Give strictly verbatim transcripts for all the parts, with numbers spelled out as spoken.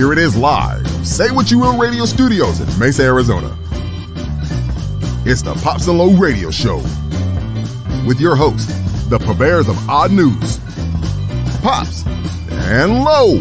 here it is live. Say What You Will Radio Studios in Mesa, Arizona. It's the Pops and Low Radio Show with your hosts, the purveyors of odd news, Pops and Low.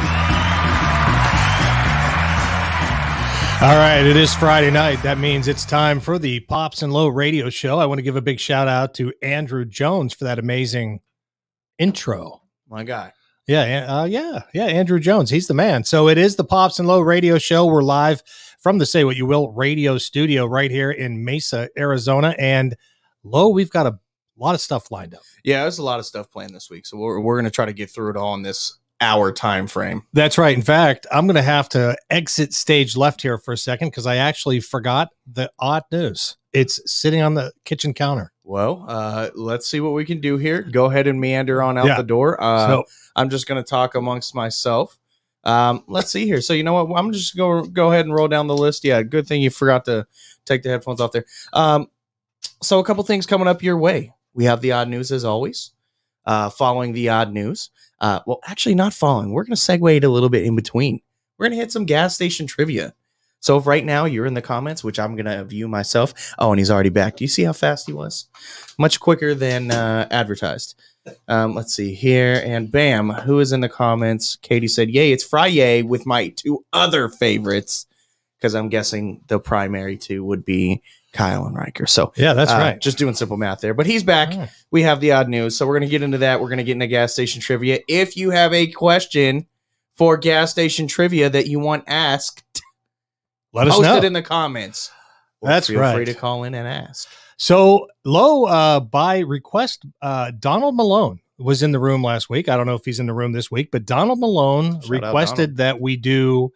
All right, it is Friday night. That means it's time for the Pops and Low Radio Show. I want to give a big shout out to Andrew Jones for that amazing intro. My guy. Yeah, uh, yeah, yeah, Andrew Jones. He's the man. So it is the Pops and Low Radio Show. We're live from the Say What You Will radio studio right here in Mesa, Arizona. And Low, we've got a lot of stuff lined up. Yeah, there's a lot of stuff planned this week. So we're, we're going to try to get through it all in this hour time frame. That's right. In fact, I'm going to have to exit stage left here for a second because I actually forgot the odd news. It's sitting on the kitchen counter. Well, uh, let's see what we can do here. Go ahead and meander on out Yeah. the door. Uh, So- I'm just going to talk amongst myself. Um, let's see here. So you know what? I'm just going to go ahead and roll down the list. Yeah, good thing you forgot to take the headphones off there. Um, so a couple things coming up your way. We have the odd news as always. Uh, following the odd news. Uh, well, actually not following. We're going to segue it a little bit in between. We're going to hit some gas station trivia. So if right now you're in the comments, which I'm going to view myself. Oh, and he's already back. Do you see how fast he was? Much quicker than uh, advertised. Um, let's see here. And bam, who is in the comments? Katie said, yay, it's Friday with my two other favorites. Because I'm guessing the primary two would be Kyle and Riker. So Yeah, that's uh, right. Just doing simple math there. But he's back. Oh. We have the odd news. So we're going to get into that. We're going to get into gas station trivia. If you have a question for gas station trivia that you want asked, Let us post know. it in the comments. Or That's feel right. free to call in and ask. So, Low, uh, by request, uh, Donald Malone was in the room last week. I don't know if he's in the room this week, but Donald Malone Shout out, requested that we do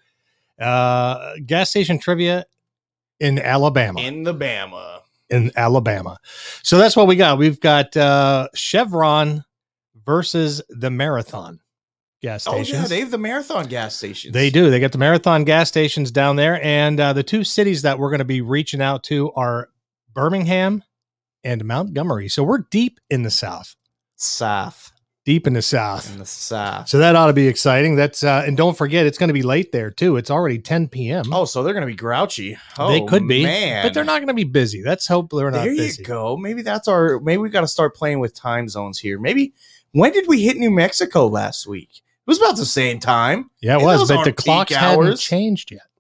uh, gas station trivia in Alabama. In the Bama. in Alabama. So that's what we got. We've got uh, Chevron versus the Marathon gas Oh, stations. yeah, they have the marathon gas stations. They do. They got the Marathon gas stations down there. And uh, the two cities that we're going to be reaching out to are Birmingham and Montgomery. So we're deep in the South, South. deep in the South. In the South. So that ought to be exciting. That's uh, and don't forget, it's going to be late there too. It's already ten p.m. Oh, so they're going to be grouchy. Oh, they could be, man. but they're not going to be busy. Let's hope they're not There busy. you go. Maybe that's our, maybe we got to start playing with time zones here. Maybe, when did we hit New Mexico last week? It was about the same time. Yeah, it And was, those but the aren't clocks peak hadn't hours. changed yet.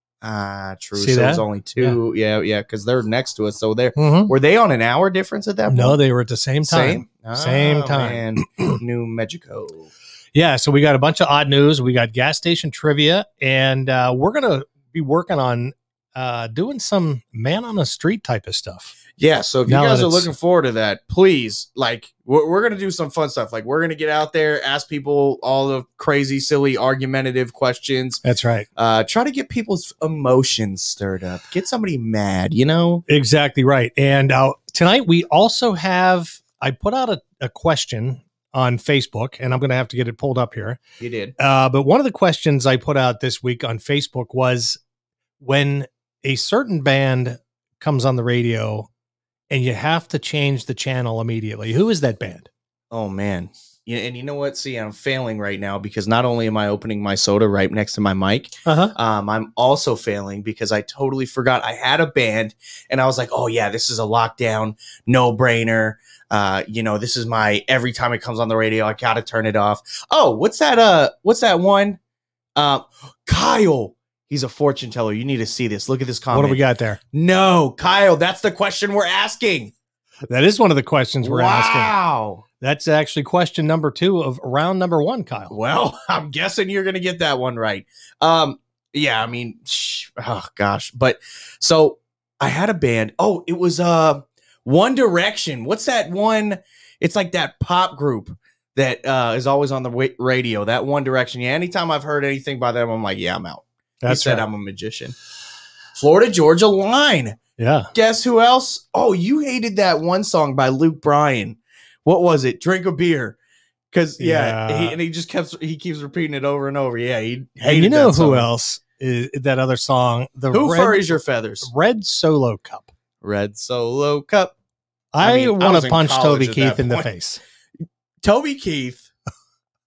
Ah, true. See so that? it was only two. Yeah, yeah, because they're next to us. So they're, Mhm. were they on an hour difference at that point? No, they were at the same time. Same? Same Ah, time. man. New Mexico. Yeah, so we got a bunch of odd news. We got gas station trivia, and uh, we're going to be working on uh, doing some man on the street type of stuff. Yeah, so if you Now guys that are it's- looking forward to that, please, like, we're, we're going to do some fun stuff. Like, we're going to get out there, ask people all the crazy, silly, argumentative questions. That's right. Uh, try to get people's emotions stirred up. Get somebody mad, you know? Exactly right. And uh, tonight we also have, I put out a, a question on Facebook, and I'm going to have to get it pulled up here. You did. Uh, but one of the questions I put out this week on Facebook was when a certain band comes on the radio and you have to change the channel immediately. Who is that band? Oh, man. Yeah, and you know what? See, I'm failing right now because not only am I opening my soda right next to my mic, Uh-huh. um, I'm also failing because I totally forgot I had a band and I was like, oh, yeah, this is a lockdown, no brainer. Uh, you know, this is my every time it comes on the radio, I got to turn it off. Oh, what's that? Uh, what's that one? Um, Kyle. He's a fortune teller. You need to see this. Look at this comment. What do we got there? No, Kyle, that's the question we're asking. That is one of the questions we're asking. Wow. That's actually question number two of round number one, Kyle. Well, I'm guessing you're going to get that one right. Um, yeah, I mean, sh- oh gosh. But so I had a band. Oh, it was uh One Direction. What's that one? It's like that pop group that uh, is always on the wa- radio. That One Direction. Yeah, anytime I've heard anything by them, I'm like, yeah, I'm out. That's he said right. I'm a magician. Florida Georgia Line. Yeah. Guess who else? Oh, you hated that one song by Luke Bryan. What was it? Drink a beer. Because yeah, Yeah. He, and he just kept he keeps repeating it over and over. Yeah, he hated And you know that who song. else is that other song? The Who Red, furries your feathers? Red Solo Cup. Red Solo Cup. I, I mean, I want was to in punch college Toby at Keith that in the point. face. Toby Keith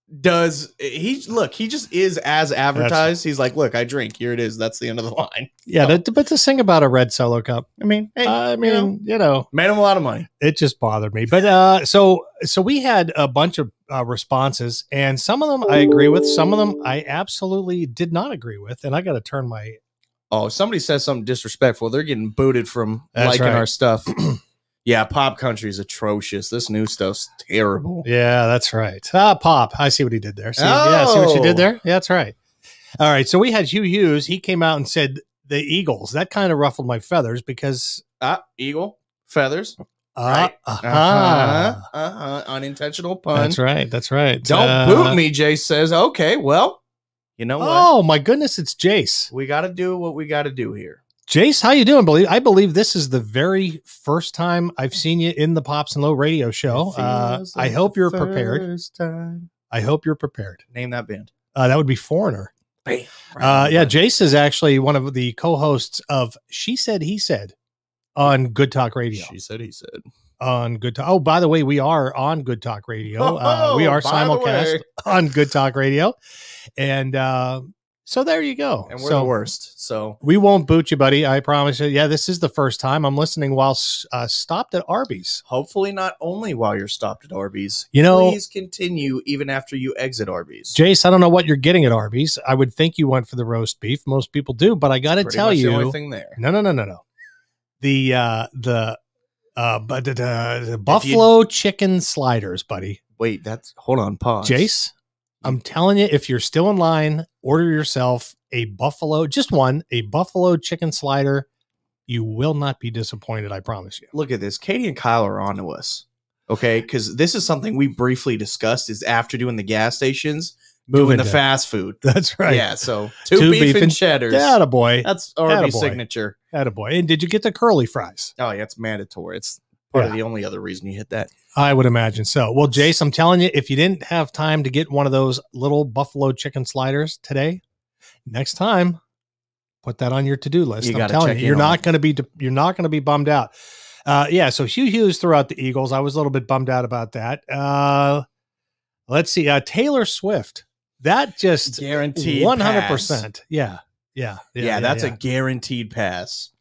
does he look? He just is as advertised. He's like, look, I drink. Here it is. That's the end of the line. Yeah, So, that, but to sing about a red Solo cup, I mean, hey, I mean, you know, you know, made him a lot of money. it just bothered me. But uh, so so we had a bunch of uh, responses, and some of them I agree with, some of them I absolutely did not agree with, and I got to turn my. Oh, if somebody says something disrespectful, they're getting booted from That's liking right. our stuff. Yeah, pop country is atrocious. This new stuff's terrible. Yeah, that's right. Ah, Pop. I see what he did there. See, Yeah, see what you did Oh. there? Yeah, that's right. All right. So we had Hugh Hughes. He came out and said the Eagles. That kind of ruffled my feathers because. Ah, eagle, feathers. Uh, Right. uh-huh. Uh-huh. Uh-huh. Unintentional pun. That's right. That's right. Don't Uh, boot me, Jay says. Okay, well, you know what? Oh, my goodness. It's Jace. We got to do what we got to do here. Jace, how you doing? Believe I believe this is the very first time I've seen you in the Pops and Low radio show. Uh, Feels I like hope the you're prepared. first time. I hope you're prepared. Name that band. Uh, that would be Foreigner. Bam. Uh, yeah, Jace is actually one of the co-hosts of She Said He Said on Good Talk Radio. She said he said. On Good Talk. Oh, by the way, we are on Good Talk Radio. Uh, we are Oh, by the simulcast way. on Good Talk Radio, and uh, so there you go. And we're so the worst. So we won't boot you, buddy. I promise you. Yeah, this is the first time I'm listening while uh, stopped at Arby's. hopefully not only while you're stopped at Arby's. You know- please continue even after you exit Arby's. Jace, I don't know what you're getting at Arby's. I would think you went for the roast beef. Most people do, but I got to Pretty tell much you, the only thing there. no, no, no, no, no. The uh, the uh, but the, the buffalo chicken sliders, buddy. Wait, that's hold on, pause. Jace, I'm telling you, if you're still in line, order yourself a buffalo, just one, a buffalo chicken slider. You will not be disappointed. I promise you. Look at this. Katie and Kyle are on to us. Okay, because this is something we briefly discussed. Is after doing the gas stations, moving the into- fast food. That's right. Yeah, so two, beef, and cheddars. Attaboy. That's Arby's Attaboy. signature. Attaboy. And did you get the curly fries? Oh yeah, it's mandatory. It's part of Yeah. the only other reason you hit that. I would imagine so. Well, Jace, I'm telling you, if you didn't have time to get one of those little buffalo chicken sliders today, next time, put that on your to-do list. You I'm gotta telling check you, in you're on not it. going to be you're not going to be bummed out. Uh, yeah. So Hugh Hughes threw out the Eagles. I was a little bit bummed out about that. Uh, let's see. Uh, Taylor Swift. That just Guaranteed one hundred pass. percent. Yeah. Yeah. Yeah, that's yeah. a guaranteed pass.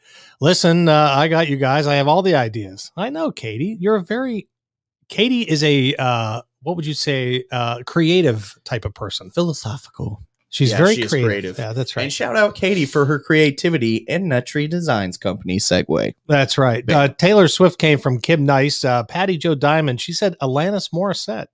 Listen, uh, I got you guys. I have all the ideas. I know, Katie. You're a very Katie is a uh, what would you say? Uh, creative type of person. Philosophical. She's Yeah, very she is creative. creative. Yeah, that's right. And shout out Katie for her creativity and Nuttree Designs Company segue. That's right. Bam. Uh, Taylor Swift came from Kim Nice. Uh, Patty Joe Diamond. She said Alanis Morissette.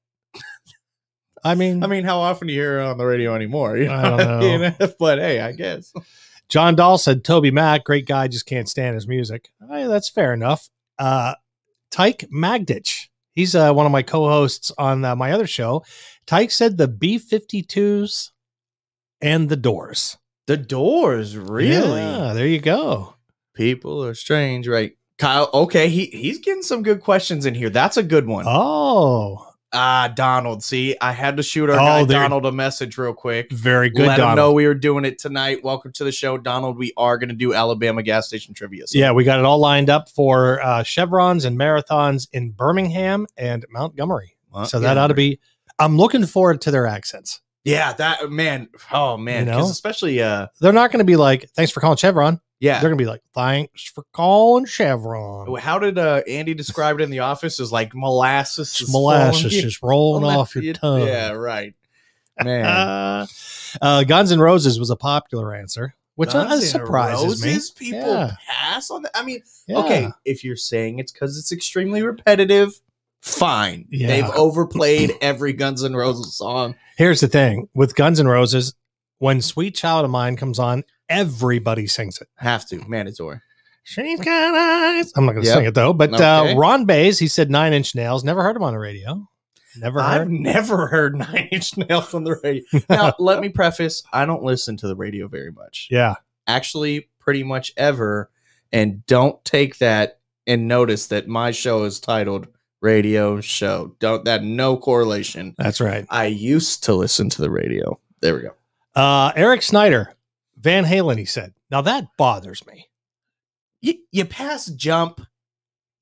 I mean, I mean, how often do you hear her on the radio anymore? You know? I don't know. You know? But hey, I guess. John Dahl said Toby Mac, great guy, just can't stand his music. Hey, that's fair enough. Uh, Tyke Magditch. He's uh, one of my co-hosts on uh, my other show. Tyke said the B fifty-twos and the Doors. The Doors, really? Yeah, there you go. People are strange, right? Kyle, okay, he he's getting some good questions in here. That's a good one. Oh, Ah, Donald. See, I had to shoot our Oh, guy there- Donald a message real quick. very good, Let him Donald. know we were doing it tonight. Welcome to the show, Donald. We are going to do Alabama gas station trivia. So Yeah, we got it all lined up for uh, chevrons and marathons in Birmingham and Montgomery. Well, so yeah, that ought to be. I'm looking forward to their accents. yeah, that man. Oh man, You know? because especially uh, They're not going to be like, "Thanks for calling Chevron." yeah. They're going to be like, "Thanks for calling Chevron." How did uh, Andy describe it in the office? Is like molasses, is Molasses flowing- just rolling off your tongue. Yeah, right. Man, Uh, uh, Guns N' Roses was a popular answer, which uh, Guns N' surprises me. Roses, People Yeah. pass on that. I mean, Yeah. okay, if you're saying it's because it's extremely repetitive, fine. Yeah. They've overplayed every Guns N' Roses song. Here's the thing with Guns N' Roses: when "Sweet Child of Mine" comes on, everybody sings it. Have to, mandatory. She's got eyes. I'm not going to Yep. sing it though. But Okay. uh, Ron Bays, he said Nine Inch Nails. Never heard him on the radio. Never I've heard. never heard Nine Inch Nails on the radio. Now, let me preface: I don't listen to the radio very much. Yeah. Actually, pretty much ever. And don't take that and notice that my show is titled Radio Show. Don't that no correlation. That's right. I used to listen to the radio. There we go. Uh, Eric Snyder, Van Halen, he said. Now that bothers me. You, you pass jump.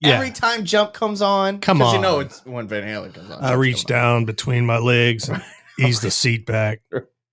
Yeah. Every time Jump comes on, Come 'cause on. you know it's when Van Halen comes on. I reach down between my legs and ease the seat back.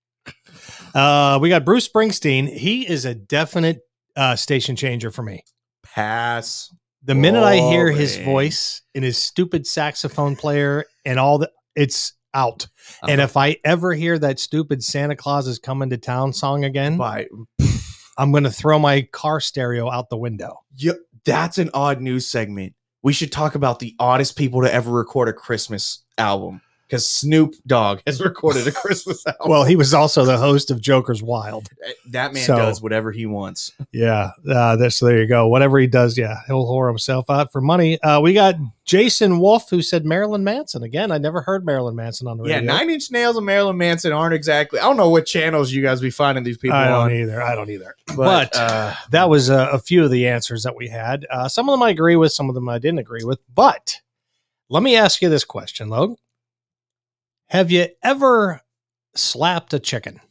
Uh, we got Bruce Springsteen. He is a definite uh, station changer for me. Pass. The minute I hear his Boring. voice and his stupid saxophone player and all that, it's out. And Uh-huh. if I ever hear that stupid Santa Claus is coming to town song again, By, I'm going to throw my car stereo out the window. yeah, that's an odd news segment. We should talk about the oddest people to ever record a Christmas album. Because Snoop Dogg has recorded a Christmas album. Well, he was also the host of Joker's Wild. That man So- does whatever he wants. Yeah, uh, that's, so there you go. Whatever he does, yeah, he'll whore himself out for money. Uh, we got Jason Wolf, who said Marilyn Manson. Again, I never heard Marilyn Manson on the Yeah, radio. Nine Inch Nails and Marilyn Manson aren't exactly. I don't know what channels you guys be finding these people I don't on. either. I don't either. But, But, uh, that was uh, a few of the answers that we had. Uh, some of them I agree with, some of them I didn't agree with. But let me ask you this question, Logan. Have you ever slapped a chicken?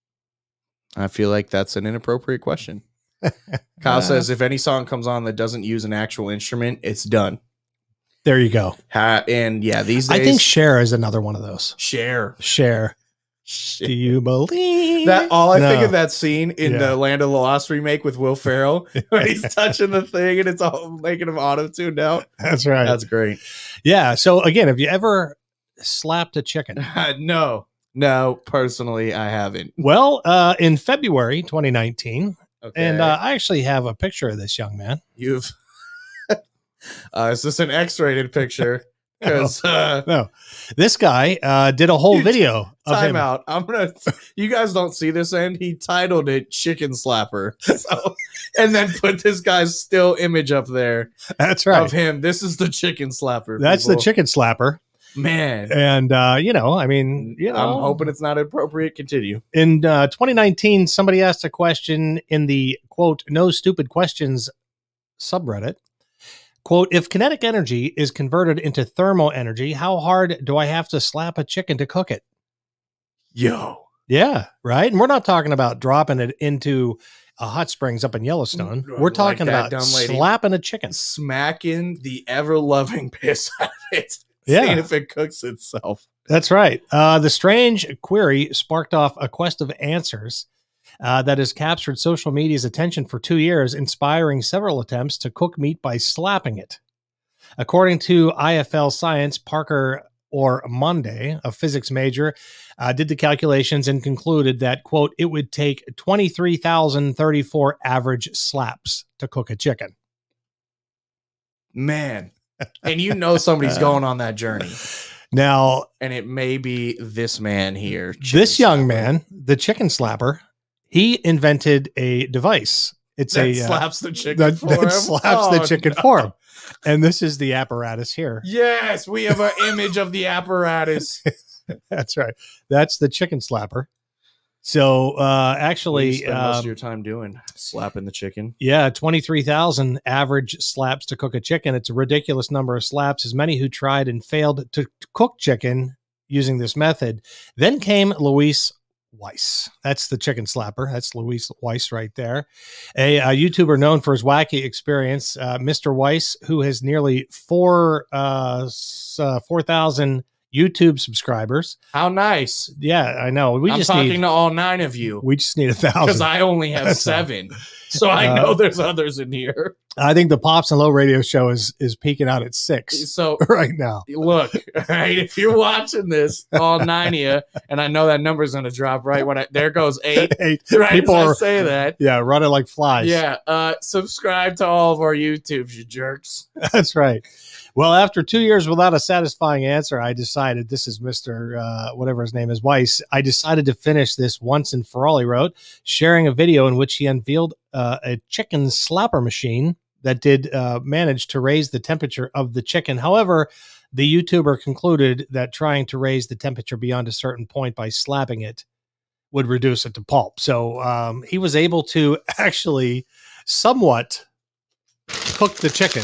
I feel like that's an inappropriate question. Kyle says if any song comes on that doesn't use an actual instrument, it's done. There you go. Ha- and yeah, these days, I think Cher is another one of those. Cher. Cher. Do you believe That all I think No. of that scene in Yeah. the Land of the Lost remake with Will Ferrell when he's touching the thing and it's all making him auto tuned out. That's right. That's great. Yeah. So again, have you ever slapped a chicken? no, no, personally, I haven't. Well, uh, in February twenty nineteen, Okay. and uh, I actually have a picture of this young man. You've. uh, is this an X-rated picture? Because uh, No, this guy uh, did a whole You- video of time him. out. I'm gonna. You guys don't see this end. He titled it "Chicken Slapper," so, and then put this guy's still image up there That's right. of him. This is the Chicken Slapper. That's the people. chicken slapper. Man. And, uh, you know, I mean, you know, I'm hoping it's not appropriate. Continue. in uh, twenty nineteen, somebody asked a question in the quote, no stupid questions subreddit. Quote, if kinetic energy is converted into thermal energy, how hard do I have to slap a chicken to cook it? Yo. Yeah, right. And we're not talking about dropping it into a hot springs up in Yellowstone. Mm, We're like talking that about dumb lady. slapping a chicken. Smacking the ever loving piss out of it. Yeah. Seeing if it cooks itself. That's right. Uh, the strange query sparked off a quest of answers uh, that has captured social media's attention for two years, inspiring several attempts to cook meat by slapping it. According to I F L Science, Parker or Monday, a physics major, uh, did the calculations and concluded that, quote, it would take twenty-three thousand thirty-four average slaps to cook a chicken. Man. And you know somebody's going on that journey. Now, And it may be this man here. this young Slapper, man, the chicken slapper, he invented a device. It's that a uh, slaps the chicken that, for that him. slaps Oh, the chicken no. for him. And this is the apparatus here. Yes, we have an image of the apparatus. That's right. That's the chicken slapper. So uh, What do you actually, spend most of um, your time doing slapping the chicken. yeah, twenty-three thousand average slaps to cook a chicken. It's a ridiculous number of slaps, as many who tried and failed to, to cook chicken using this method. Then came Luis Weiss. That's the chicken slapper. That's Luis Weiss right there. A, a YouTuber known for his wacky experience, uh, Mister Weiss, who has nearly four uh, s- uh, four thousand YouTube subscribers. How nice! Yeah, I know. We I'm just talking need to all nine of you we just need a because thousand. I only have That's all. seven, so I Uh, know there's others in here. I think the Pops and Low radio show is is peaking out at six So right now. look, all right, if you're watching this, all nine of you, and I know that number's going to drop right when I there goes eight. Eight Right people as I are say that. yeah running like flies. Yeah, uh, subscribe to all of our YouTubes, you jerks. That's right. Well, after two years without a satisfying answer, I decided this is Mister Uh, whatever his name is, Weiss. I decided to finish this once and for all, he wrote, sharing a video in which he unveiled uh, a chicken slapper machine that did uh, manage to raise the temperature of the chicken. However, the YouTuber concluded that trying to raise the temperature beyond a certain point by slapping it would reduce it to pulp. So um, he was able to actually somewhat cook the chicken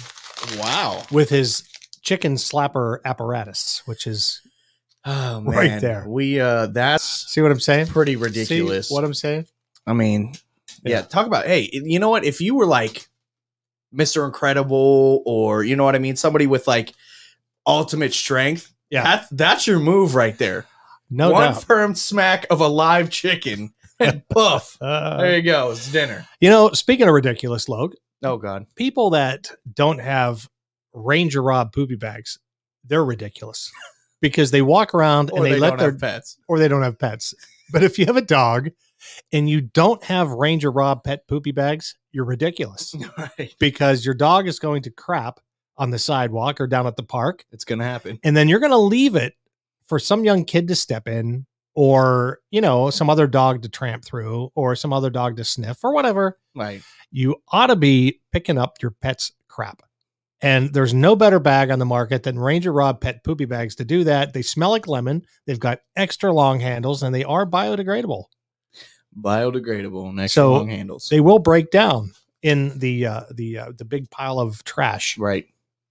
Wow. with his chicken slapper apparatus, which is Oh man. Right there. We uh that's see what I'm saying? pretty ridiculous. See what I'm saying? I mean, yeah. Yeah. talk about hey, you know what? If you were like Mister Incredible, or you know what I mean, somebody with like ultimate strength. Yeah. That's that's your move right there. No One doubt. firm smack of a live chicken and poof. Uh, There you go. It's dinner. you know, speaking of ridiculous, Logue, Oh God. people that don't have Ranger Rob poopy bags, they're ridiculous because they walk around Or and they, they let don't their have pets. or they don't have pets. But if you have a dog and you don't have Ranger Rob pet poopy bags, you're ridiculous Right. because your dog is going to crap on the sidewalk or down at the park. It's gonna happen. And then you're going to leave it for some young kid to step in or, you know, some other dog to tramp through or some other dog to sniff or whatever. Right. You ought to be picking up your pet's crap. And there's no better bag on the market than Ranger Rob pet poopy bags to do that. They smell like lemon. They've got extra long handles and they are biodegradable. Biodegradable and extra So long handles. They will break down in the uh, the uh, the big pile of trash. Right.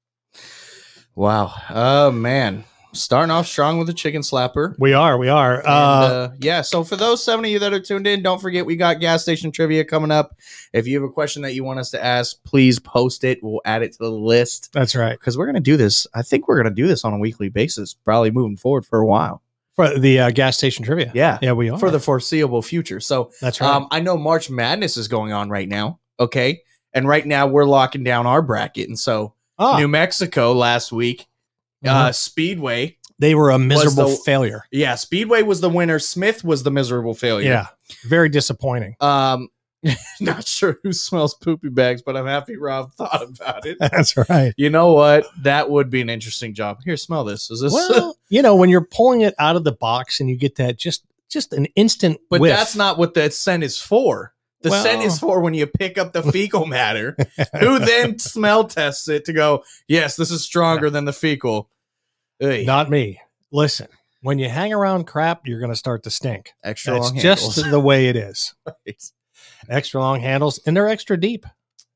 Wow. Oh man. Starting off strong with a chicken slapper. We are, we are. And, Uh, uh, yeah, so for those seven of you that are tuned in, don't forget we got gas station trivia coming up. If you have a question that you want us to ask, please post it. We'll add it to the list that's right. because we're going to do this. I think we're going to do this on a weekly basis, probably moving forward for a while. For the uh, gas station trivia. Yeah, Yeah, we are. for the foreseeable future. So that's right. um, I know March Madness is going on right now. Okay. And right now we're locking down our bracket. And so oh, New Mexico last week, mhm. uh, Speedway. They were a miserable the- failure. Yeah, Speedway was the winner. Smith was the miserable failure. Yeah, very disappointing. Um, not sure who smells poopy bags, but I'm happy Rob thought about it. That's right. You know what? That would be an interesting job. Here, smell this. Is this? Well, you know, when you're pulling it out of the box and you get that just just an instant but whiff. that's not what the scent is for. The Well- scent is for when you pick up the fecal matter, who then smell tests it to go, yes, this is stronger than the fecal. Ugh. Not me. Listen, when you hang around crap, you're going to start to stink. Extra That's long just handles. the way it is. Right. Extra long handles, and they're extra deep.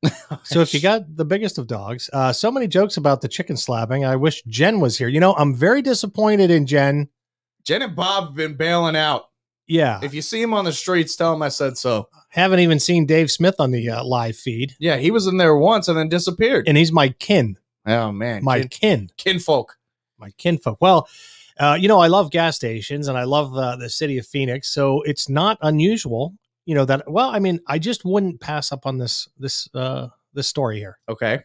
So if you got the biggest of dogs, uh, so many jokes about the chicken slapping. I wish Jen was here. You know, I'm very disappointed in Jen. Jen and Bob have been bailing out. Yeah. If you see him on the streets, tell him I said so. Haven't even seen Dave Smith on the uh, live feed. Yeah, he was in there once and then disappeared. And he's my kin, Oh man, my Kin- kin, kinfolk. my kinfolk. Well, uh, you know, I love gas stations and I love uh, the city of Phoenix. So it's not unusual, you know, that, well, I mean, I just wouldn't pass up on this, this, uh, this story here. Okay.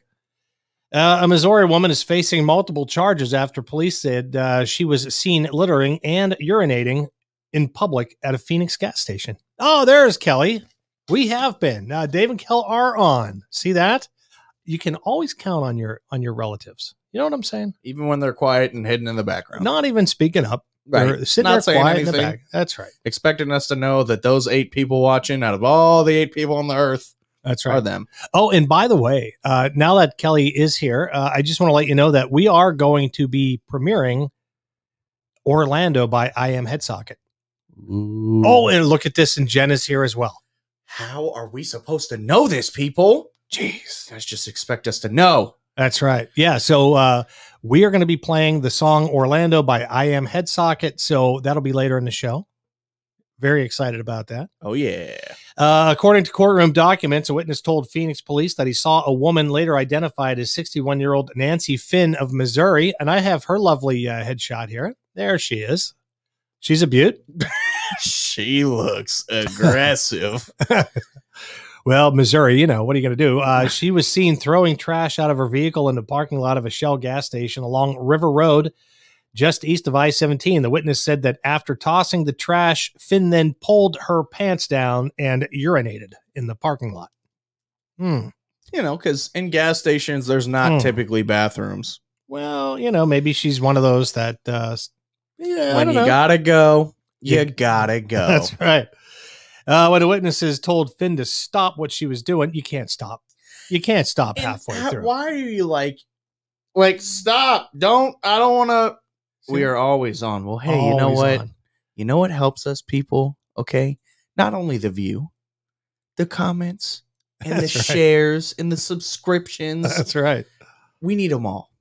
Uh, a Missouri woman is facing multiple charges after police said uh, she was seen littering and urinating in public at a Phoenix gas station. Oh, there's Kelly. We have been. Uh, Dave and Kel are on. See that? You can always count on your on your relatives. You know what I'm saying? Even when they're quiet and hidden in the background. Not even speaking up. Right. They're sitting Not there saying quiet in the anything. back. That's right. Expecting us to know that those eight people watching out of all the eight people on the earth That's are right. them. Oh, and by the way, uh, now that Kelly is here, uh, I just want to let you know that we are going to be premiering Orlando by I Am Headsocket. Oh, and look at this, and Jen is here as well. How are we supposed to know this, people? Jeez. Guys just expect us to know. That's right. Yeah. So uh, we are going to be playing the song Orlando by I Am Headsocket. So that'll be later in the show. Very excited about that. Oh, yeah. Uh, according to courtroom documents, a witness told Phoenix police that he saw a woman later identified as sixty-one-year-old Nancy Finn of Missouri. And I have her lovely uh, headshot here. There she is. She's a beaut. She looks aggressive. Well, Missouri, you know, what are you going to do? Uh, she was seen throwing trash out of her vehicle in the parking lot of a Shell gas station along River Road, just east of I seventeen. The witness said that after tossing the trash, Finn then pulled her pants down and urinated in the parking lot. Hmm. You know, because in gas stations, there's not Hmm. typically bathrooms. Well, you know, maybe she's one of those that, uh, yeah, I When don't you know. gotta go, you You- gotta go. That's right. Uh, when the witnesses told Finn to stop what she was doing, you can't stop. You can't stop And halfway how- through. Why are you like, like, stop? Don't, I don't want to. We are always on. Well, hey, you know Always what? on. You know what helps us, people? Okay. Not only the view, the comments, and the That's right. shares, and the subscriptions. That's right. We need them all.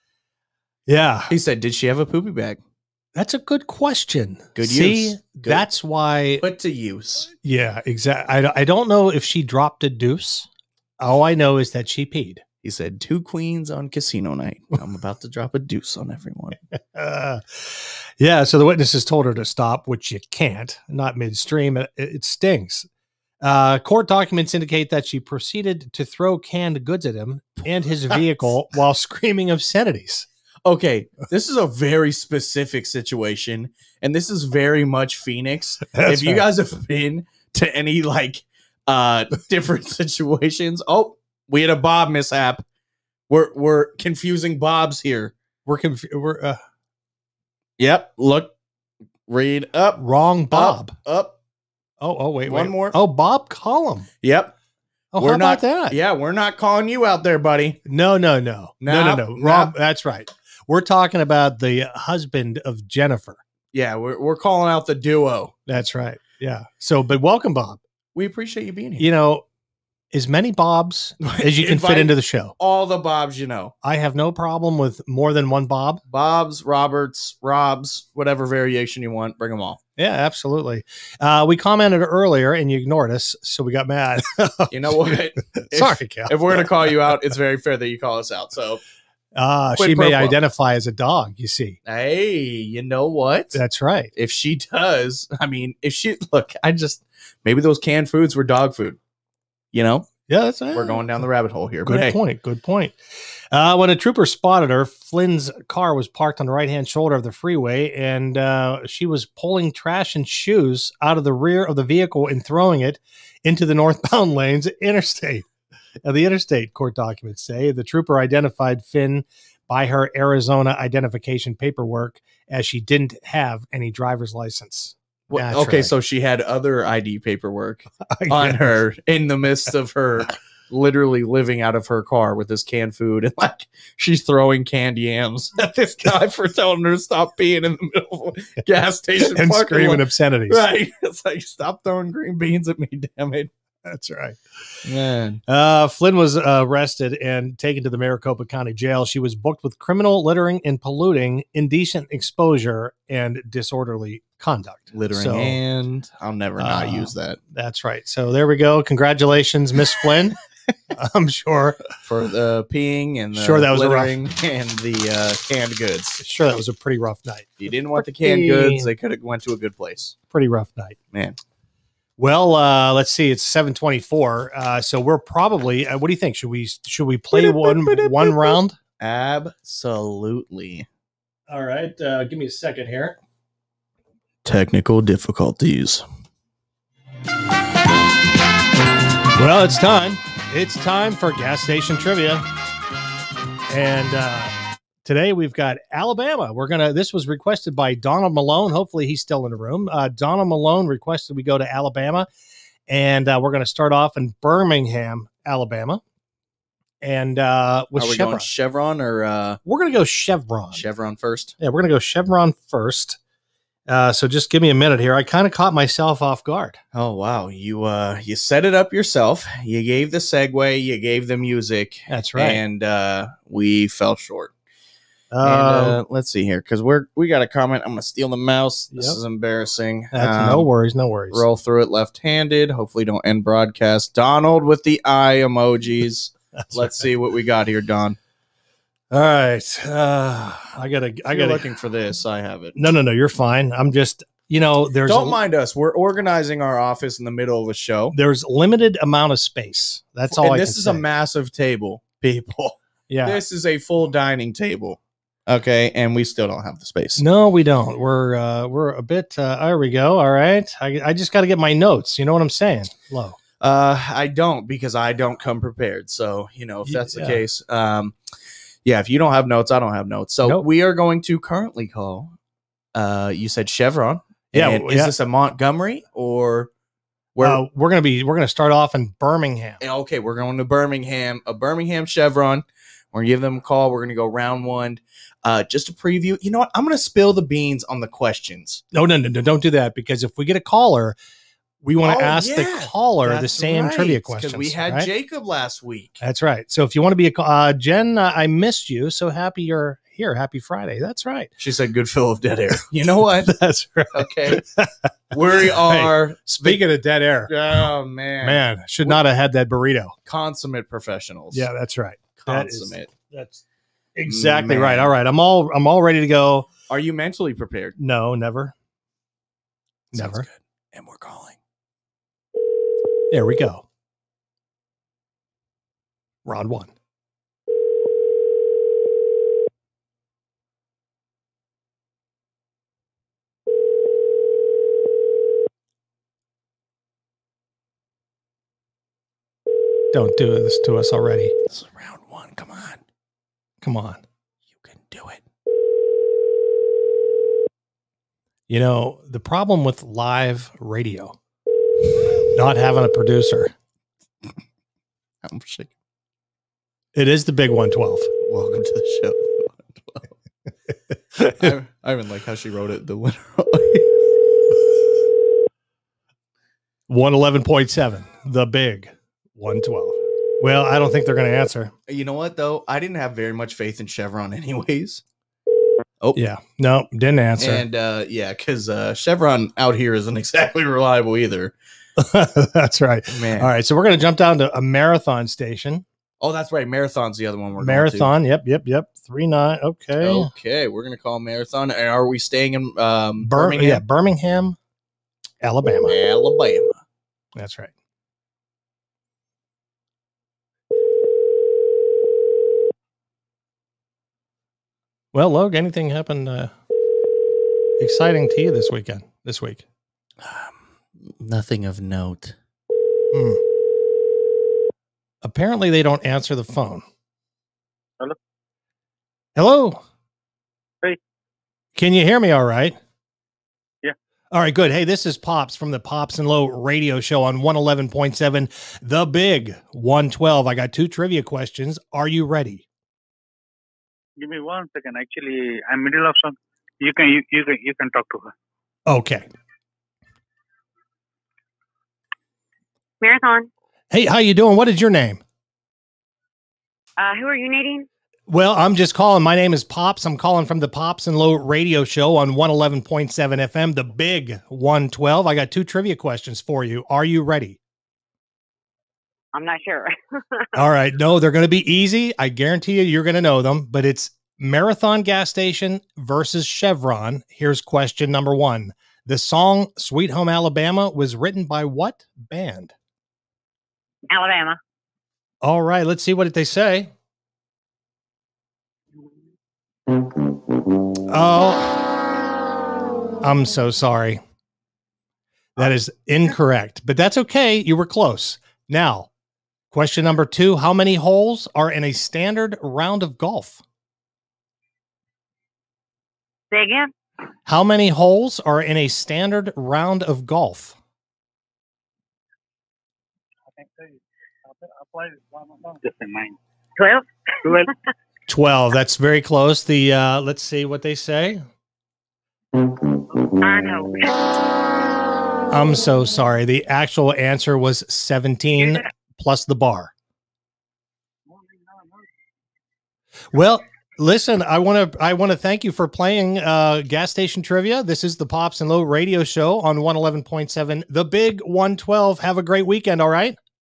Yeah. He said, did she have a poopy bag? That's a good question. Good See, use. Good. that's why. Put to use. Yeah, exactly. I, I don't know if she dropped a deuce. All I know is that she peed. He said, two queens on casino night. I'm about to drop a deuce on everyone. Uh, yeah, so the witnesses told her to stop, which you can't, not midstream. It, it stings. Uh, court documents indicate that she proceeded to throw canned goods at him and his vehicle while screaming obscenities. Okay, this is a very specific situation, and this is very much Phoenix. That's if you right. guys have been to any like uh different situations, oh, we had a Bob mishap. We're we're confusing Bobs here. We're conf- we're uh, Yep, look, read up, wrong Bob. up, up. Oh, oh, wait, One wait. more. Oh, Bob Cullum. Yep, Oh, We're how not- about that? yeah, we're not calling you out there, buddy. No, no, no, no, no, Nope, no. Wrong. nope. That's right. We're talking about the husband of Jennifer. Yeah, we're we're calling out the duo. That's right. Yeah. So, but welcome, Bob. We appreciate you being here. You know, as many Bobs as you can fit Invite into the show. all the Bobs you know. I have no problem with more than one Bob. Bobs, Roberts, Robs, whatever variation you want, bring them all. Yeah, absolutely. Uh, we commented earlier and you ignored us, so we got mad. You know what? If- Sorry, Cal. If we're going to call you out, it's very fair that you call us out. So, Uh, Quid she pro may quo. identify as a dog, you see. hey, you know what? That's right. If she does, I mean, if she, look, I just, maybe those canned foods were dog food. You know, Yeah, that's we're going down the rabbit hole here. Good But hey, point. Good point. Uh, when a trooper spotted her, Flynn's car was parked on the right-hand shoulder of the freeway, and uh, she was pulling trash and shoes out of the rear of the vehicle and throwing it into the northbound lanes interstate. Now, the interstate court documents say the trooper identified Finn by her Arizona identification paperwork as she didn't have any driver's license. what- That's okay, right. so she had other I D paperwork I on guess. her in the midst of her literally living out of her car with this canned food, and like she's throwing canned yams at this guy for telling her to stop being in the middle of a gas station and parking screaming lot. obscenities. Right. It's like, stop throwing green beans at me, damn it. That's right. Man. Uh, Flynn was uh, arrested and taken to the Maricopa County Jail. She was booked with criminal littering and polluting, indecent exposure, and disorderly conduct. Littering So, and I'll never not uh, use that. That's right. So there we go. Congratulations, Miss Flynn. I'm sure. For the peeing and the Sure, that was a rough- littering and the uh, canned goods. Sure, that was a pretty rough night. If you didn't want the canned goods, they could have went to a good place. Pretty rough night. Man. Well, uh, let's see. It's seven twenty-four. Uh, so we're probably. Uh, what do you think? Should we should we play one one round? Absolutely. All right. Uh, give me a second here. Technical difficulties. Well, it's time. It's time for gas station trivia. And uh, today we've got Alabama. We're going to, this was requested by Donald Malone. Hopefully he's still in the room. Uh, Donald Malone requested we go to Alabama. And uh, we're going to start off in Birmingham, Alabama. And uh, with Are we Chevron. going Chevron or uh, We're going to go Chevron. Chevron first? Yeah, we're going to go Chevron first. Uh, so just give me a minute here. I kind of caught myself off guard. Oh wow, you uh you set it up yourself. You gave the segue, you gave the music. That's right. And uh we fell short. Um, and, uh, let's see here, because we're we got a comment. I'm gonna steal the mouse. This Yep. is embarrassing. that's Um, no worries, no worries. Roll through it left-handed. Hopefully, don't end broadcast. Donald with the eye emojis. That's Let's right. see what we got here, Don. All right. Uh, I gotta. If I you're gotta. looking for this. I have it. No, no, no. You're fine. I'm just. You know, there's Don't a, mind us. We're organizing our office in the middle of a show. there's limited amount of space. That's all. And I this can is say. a massive table, people. Yeah. This is a full dining table. Okay, and we still don't have the space. No, we don't. We're uh, we're a bit. Uh, there we go. All right. I I just got to get my notes. You know what I'm saying? Low. Uh, I don't, because I don't come prepared. So, you know, if Yeah, that's the yeah. case, um, yeah, if you don't have notes, I don't have notes. So Nope. we are going to currently call. Uh, you said Chevron. Yeah, And well, is yeah. this a Montgomery or where? Uh, we're gonna be. We're gonna start off in Birmingham. Okay, we're going to Birmingham, a Birmingham Chevron. We're gonna give them a call. We're gonna go round one. Uh, just a preview. You know what? I'm gonna spill the beans on the questions. No, no, no, no. Don't do that because if we get a caller, we want Oh, to ask yeah. the caller the That's same right, trivia questions. because we had right? Jacob last week. That's right. So if you want to be a ca- uh, Jen, uh, I missed you. So happy you're here. Happy Friday. That's right. She said, "Good fill of dead air." You know what? That's right. Okay, we are Speaking of dead air, Oh man, man, should not have had that burrito. consummate professionals. Yeah, that's right. That is- Consummate. That's exactly Man. right. All right, I'm all I'm all ready to go. Are you mentally prepared? No, never, Sounds never. good. And we're calling. There we go. Round one. Don't do this to us already. This is round one. Come on. Come on. You can do it. You know, the problem with live radio, not having a producer, I'm shaking. it is the big one twelve. Welcome to the show. I, I even like how she wrote it. The winner. one eleven point seven, the big one twelve. Well, I don't think they're going to answer. You know what, though? I didn't have very much faith in Chevron anyways. Oh, Yeah. No, didn't answer. And uh, yeah, because uh, Chevron out here isn't exactly reliable either. That's right. Man. All right. So we're going to jump down to a marathon station. Oh, that's right. Marathon's the other one we're Marathon. Yep. Yep. Yep. Three nine. Okay. going to. Okay, we're going to call Marathon. And are we staying in um, Bir- Birmingham? Yeah. Birmingham, Alabama. Alabama. That's right. Well, Logue, anything happened uh, exciting to you this weekend? This week? Um, nothing of note. Hmm. Apparently, they don't answer the phone. Hello? Hello? Hey. Can you hear me all right? Yeah. All right, good. Hey, this is Pops from the Pops and Low radio show on one eleven point seven, The Big one twelve. I got two trivia questions. Are you ready? Give me one second. Actually, I'm middle of some. You can you, you can you can talk to her. Okay. Marathon. Hey, how you doing? What is your name? Uh, who are you, Nadine? Well, I'm just calling. My name is Pops. I'm calling from the Pops and Low radio show on one eleven point seven F M, The Big one twelve. I got two trivia questions for you. Are you ready? I'm not sure. All right. No, they're going to be easy. I guarantee you, you're going to know them, but it's Marathon gas station versus Chevron. Here's question number one. The song Sweet Home Alabama was written by what band? Alabama. All right. Let's see what they say. Oh, I'm so sorry. That is incorrect, but that's okay. You were close. Now, question number two. How many holes are in a standard round of golf? Say again? How many holes are in a standard round of golf? Just in mind. twelve? Twelve. twelve. That's very close. The uh, let's see what they say. I know. I'm so sorry. The actual answer was seventeen plus the bar. Well, listen, I want to I want to thank you for playing uh, gas station trivia. This is the Pops and Low radio show on one eleven point seven, The Big one twelve. Have a great weekend, all right?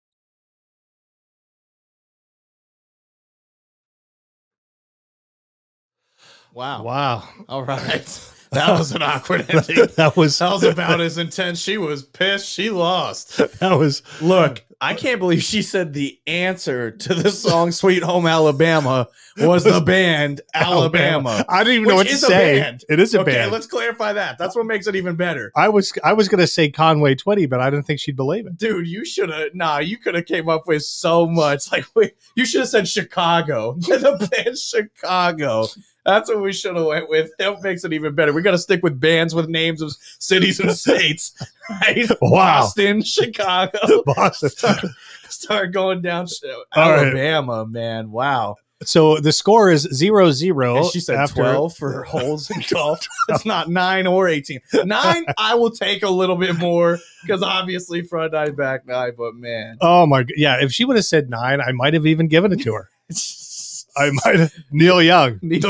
Wow. Wow. All right. That was an awkward ending. that was That was about as intense. She was pissed. She lost. that was Look, I can't believe she said the answer to the song Sweet Home Alabama was the band Alabama. I didn't even know Which what to is a say. band. It is a Okay, band. let's clarify that. That's what makes it even better. I was I was gonna say Conway Twitty, but I didn't think she'd believe it. Dude, you should have, nah, you could have came up with so much. Like, wait, you should have said Chicago. The band Chicago. That's what we should have went with. That makes it even better. We got to stick with bands with names of cities and states. Right? Wow. Boston, Chicago. Boston. Start, start going down All right. Alabama, man. Wow. So the score is zero zero. And she said after- twelve for holes in golf. It's not nine or eighteen. Nine, I will take a little bit more because obviously front nine, back nine, but man. Oh my god. Yeah, if she would have said nine, I might have even given it to her. I might have Neil Young. Neil-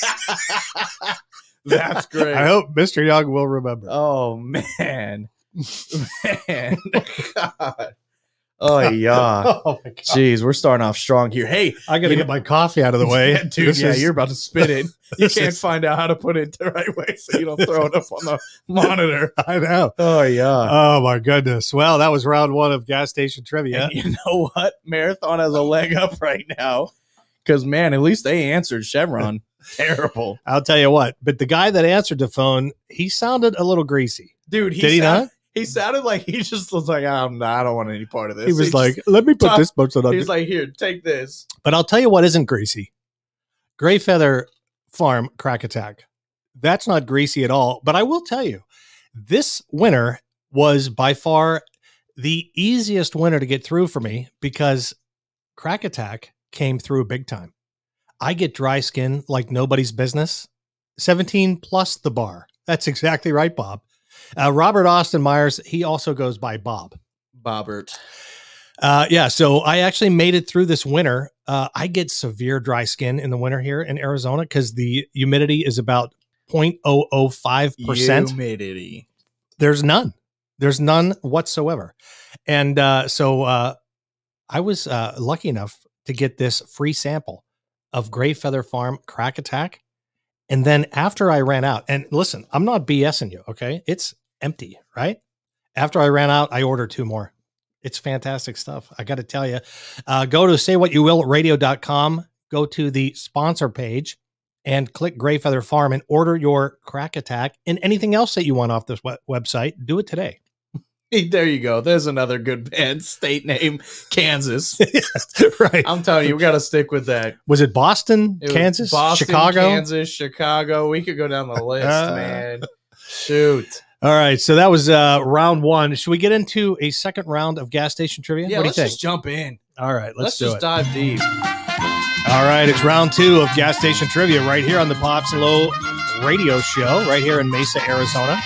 That's great. I hope Mister Young will remember. Oh man, man, God. Oh yeah. Oh my God. Jeez, we're starting off strong here. Hey, I got to you get know- my coffee out of the way. Yeah, dude, This yeah, is- you're about to spit it. You this can't is- find out how to put it the right way so you don't throw it up on the monitor. I know. Oh yeah. Oh my goodness. Well, that was round one of gas station trivia. And you know what? Marathon has a leg up right now. Because man, at least they answered Chevron. Terrible. I'll tell you what, but the guy that answered the phone, he sounded a little greasy. Dude, he Did he sound- not? He sounded like he just was like, I'm not, I don't want any part of this. He was just- like, let me put Top- this much on. he's like, here, take this. But I'll tell you what isn't greasy. Gray Feather Farm Crack Attack. That's not greasy at all. But I will tell you, this winner was by far the easiest winner to get through for me because Crack Attack came through big time. I get dry skin like nobody's business. seventeen plus the bar. That's exactly right, Bob. Uh, Robert Austin Myers, he also goes by Bob. Bobbert. Uh, yeah, so I actually made it through this winter. Uh, I get severe dry skin in the winter here in Arizona because the humidity is about zero point zero zero five percent. Humidity. There's none. There's none whatsoever. And uh, so uh, I was uh, lucky enough to get this free sample of Gray Feather Farm Crack Attack. And then after I ran out, and listen, I'm not BSing you, okay? It's empty, right? After I ran out, I ordered two more. It's fantastic stuff. I got to tell you, uh, go to say what you will radio dot com, go to the sponsor page and click Gray Feather Farm and order your Crack Attack and anything else that you want off this web- website. Do it today. There you go. There's another good band. State name, Kansas. Right. I'm telling you, we got to stick with that. Was it Boston, It was Kansas, Boston, Chicago? Kansas, Chicago. We could go down the list, Uh, man. Shoot. All right. So that was uh, round one. Should we get into a second round of gas station trivia? Yeah, what do you let's think? just jump in. All right. Let's, Let's, do just it. dive deep. All right, it's round two of Gas Station Trivia right here on the Pops and Low radio show, right here in Mesa, Arizona.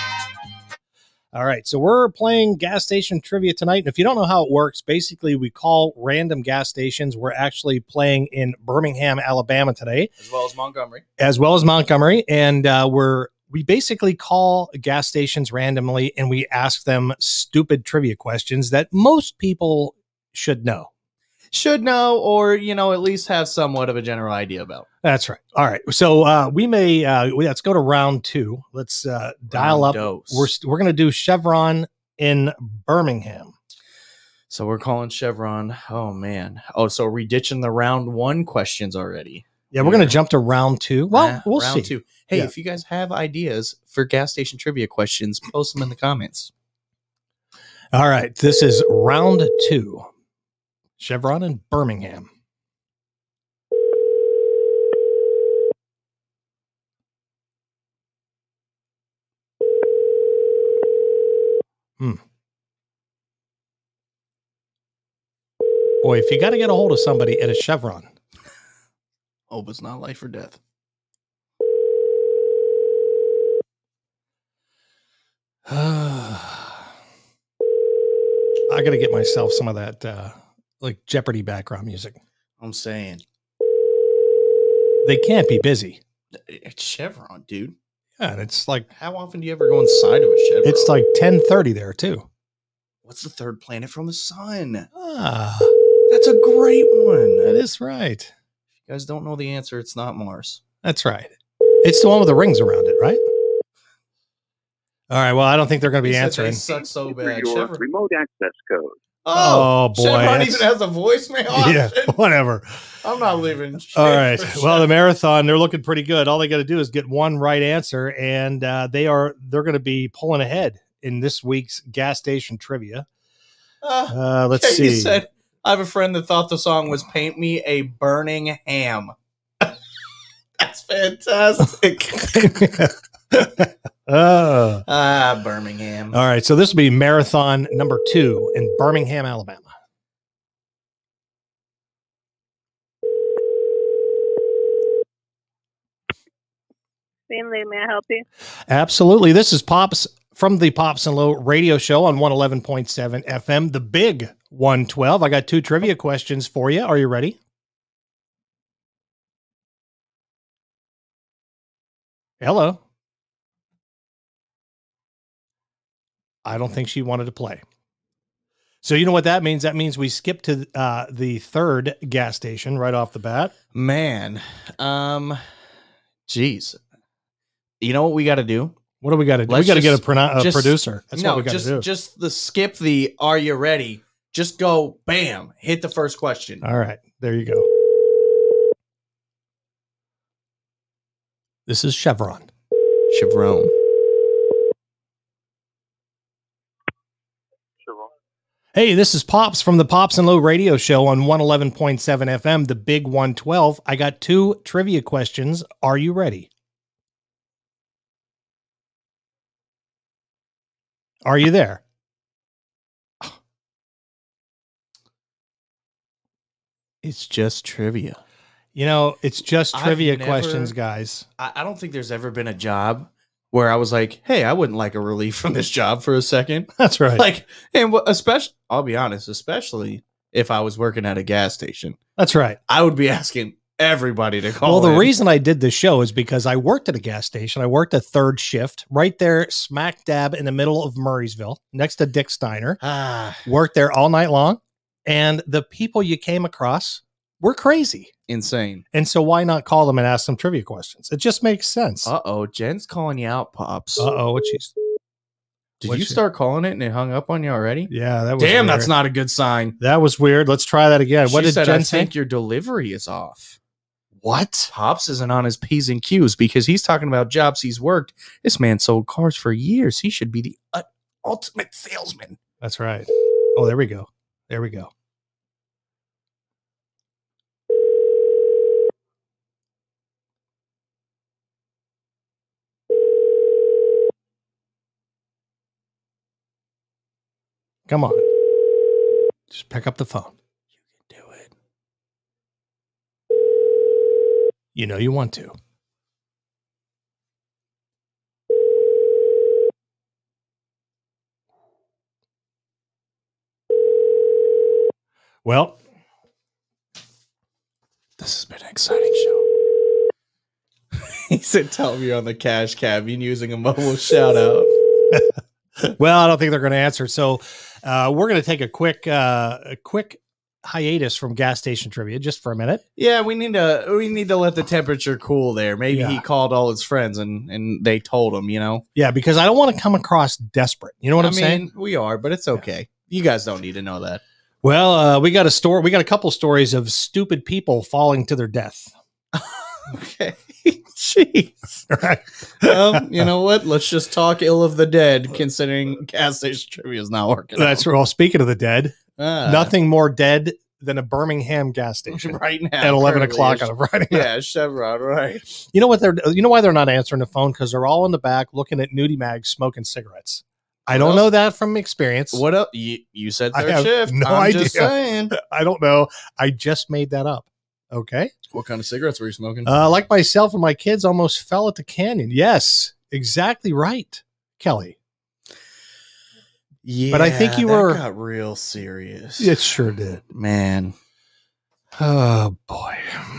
All right, so we're playing gas station trivia tonight. And if you don't know how it works, basically we call random gas stations. We're actually playing in Birmingham, Alabama today, As well as Montgomery. as well as Montgomery. And uh, we're we basically call gas stations randomly and we ask them stupid trivia questions that most people should know. Should know, or, you know, at least have somewhat of a general idea about. That's right. All right. So uh, we may uh, let's go to round two. Let's uh, dial up. Round-dos. We're st- we're going to do Chevron in Birmingham. So we're calling Chevron. Oh, man. Oh, so we're ditching the round one questions already. Yeah, we're going to jump to round two. Well, Ah, we'll round see. two. Hey, Yeah. if you guys have ideas for gas station trivia questions, post them in the comments. All right. This is round two. Chevron in Birmingham. Hmm. Boy, if you got to get a hold of somebody at a Chevron, Hope it's not life or death. I got to get myself some of that uh, like Jeopardy background music. I'm saying. They can't be busy. It's Chevron, dude. Yeah, and it's like How often do you ever go inside of a Chevron? it's like ten thirty there too. What's the third planet from the sun? Ah, That's a great one. that If is right. you guys don't know the answer, it's not Mars. That's right. It's the one with the rings around it, right? All right. Well, I don't think they're going to be He said answering. They suck so Enter bad. your Chevron. remote access code. Oh, boy, Chevron that's- even has a voicemail option. Yeah, whatever. I'm not leaving. shit All right. for Well, the Chevron. marathon, they're looking pretty good. All they got to do is get one right answer, and uh, they are they're going to be pulling ahead in this week's gas station trivia. Ah, Uh, let's okay, see. He said, I have a friend that thought the song was Paint Me a Burning Ham. That's fantastic. Oh. ah, Birmingham. All right. So this will be marathon number two in Birmingham, Alabama. Finley, may I help you? Absolutely. This is Pops from the Pops and Low radio show on one eleven point seven F M, the big one twelve. I got two trivia questions for you. Are you ready? Hello. I don't think she wanted to play. So you know what that means? That means we skip to uh, the third gas station right off the bat. Man, um, geez, you know what we got to do? What do we got to do? Let's We got to get a, just- prono- a just- producer. That's no, what we got to just do. just the skip the. Are you ready? Just go, bam, hit the first question. All right, there you go. This is Chevron. Chevron. Hey, this is Pops from the Pops and Low radio show on one eleven point seven F M, the big one twelve. I got two trivia questions. Are you ready? Are you there? It's just trivia. You know, it's just I've trivia never- questions, guys. I, I don't think there's ever been a job where I was like, hey, I wouldn't like a relief from this job for a second. That's right. Like, and wh- especially, I'll be honest, especially if I was working at a gas station, That's right. I would be asking everybody to call. Well, the in. reason I did this show is because I worked at a gas station. I worked a third shift right there, smack dab in the middle of Murraysville, next to Dick Steiner. ah, Worked there all night long. And the people you came across were crazy. insane. And so why not call them and ask them trivia questions? It just makes sense. Uh Uh oh, Jen's calling you out, Pops. oh, what she's Did what'd you she- start calling it and it hung up on you already? yeah, that was Damn, weird. that's not a good sign. that was weird. Let's try that again. What She did said, Jen I say? think your delivery is off. What? Pops isn't on his P's and Q's because he's talking about jobs he's worked. This man sold cars for years. He should be the uh, ultimate salesman. That's right. Oh, there we go. There we go. Come on. Just pick up the phone. Do it. You know you want to. Well, This has been an exciting show. He said, tell me you're on the cash cab and using a mobile shout out. well, I don't think they're going to answer. So uh, we're going to take a quick, uh, a quick hiatus from gas station trivia just for a minute. Yeah, we need to we need to let the temperature cool there. Maybe Yeah. he called all his friends and and they told him, you know. Yeah, because I don't want to come across desperate. You know what I I'm mean, saying? we are, but it's okay. You guys don't need to know that. Well, uh, we got a story. We got a couple stories of stupid people falling to their death. Okay. Jeez. Right? Well, you know what? Let's just talk ill of the dead, considering gas station trivia is not working. That's well. Speaking of the dead, Ah, nothing more dead than a Birmingham gas station right now at eleven currently o'clock is- on a Friday. night. Yeah, Chevron, right? You know what they're? You know why they're not answering the phone? Because they're all in the back looking at nudie mags, smoking cigarettes. I don't Well, know that from experience. What up? You, you said I third have shift. no I'm idea. just saying. I don't know. I just made that up. Okay. What kind of cigarettes were you smoking? Uh, like myself and my kids almost fell at the canyon. Yes, exactly right, Kelly. yeah, but I think you that were- got real serious. It sure did. Man. Oh boy.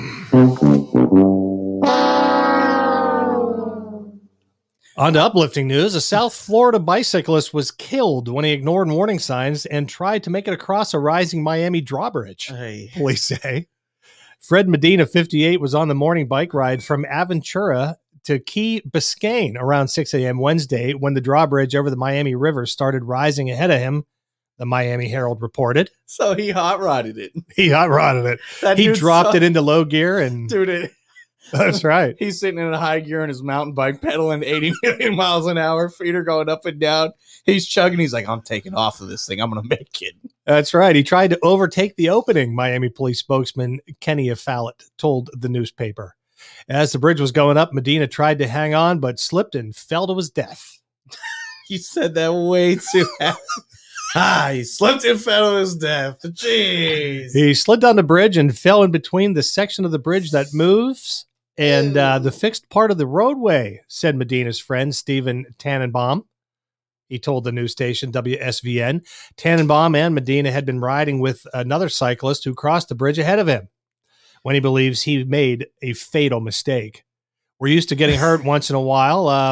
On to uplifting news, a South Florida bicyclist was killed when he ignored warning signs and tried to make it across a rising Miami drawbridge. Hey. Police say. Fred Medina, fifty-eight, was on the morning bike ride from Aventura to Key Biscayne around six a.m. Wednesday when the drawbridge over the Miami River started rising ahead of him, the Miami Herald reported. So he hot rodded it. He hot rodded it. That He dude's dropped so- it into low gear and Dude, it, that's right. he's sitting in a high gear on his mountain bike, pedaling eighty million miles an hour, feet are going up and down. He's chugging. He's like, I'm taking off of this thing. I'm going to make it. That's right. He tried to overtake the opening, Miami police spokesman Kenny Fallett told the newspaper. As the bridge was going up, Medina tried to hang on, but slipped and fell to his death. You said that way too fast. Ah, he slipped and fell to his death. Jeez. He slid down the bridge and fell in between the section of the bridge that moves and uh, the fixed part of the roadway, said Medina's friend, Stephen Tannenbaum. He told the news station W S V N. Tannenbaum and Medina had been riding with another cyclist who crossed the bridge ahead of him when he believes he made a fatal mistake. We're used to getting hurt once in a while. Uh,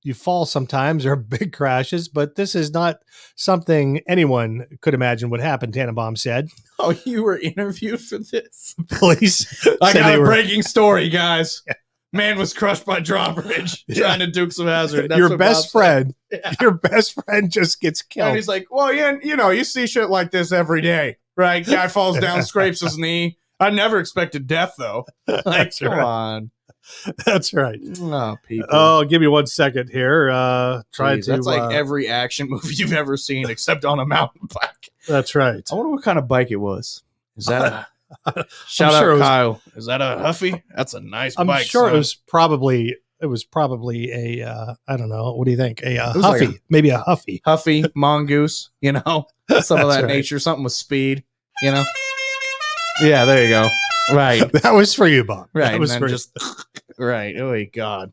you fall sometimes. There are big crashes, but this is not something anyone could imagine would happen, Tannenbaum said. Oh, you were interviewed for this? Police I said got they a were- breaking story, guys. Man was crushed by drawbridge Yeah. trying to Dukes of Hazzard. That's your what best Bob said. friend, Yeah. your best friend just gets And killed. he's like, well, yeah, you know, you see shit like this every day, right? Guy falls down, scrapes his knee. I never expected death, though. Like, That's come right. on. That's right. Oh, people. Oh, give me one second here. Uh, try Jeez, to. that's like uh, every action movie you've ever seen, except on a mountain bike. that's right. I wonder what kind of bike it was. Is that a shout sure out it was- Kyle? Is that a Huffy? That's a nice I'm bike. sure son. it was probably. It was probably a. Uh, I don't know. What do you think? A uh, It was like Huffy, maybe a Huffy. Huffy, mongoose. You know, some of That's that right. nature. Something with speed. You know. Yeah, there you go. Right, That was for you, Bob. right. That was and for then just right. Oh my god.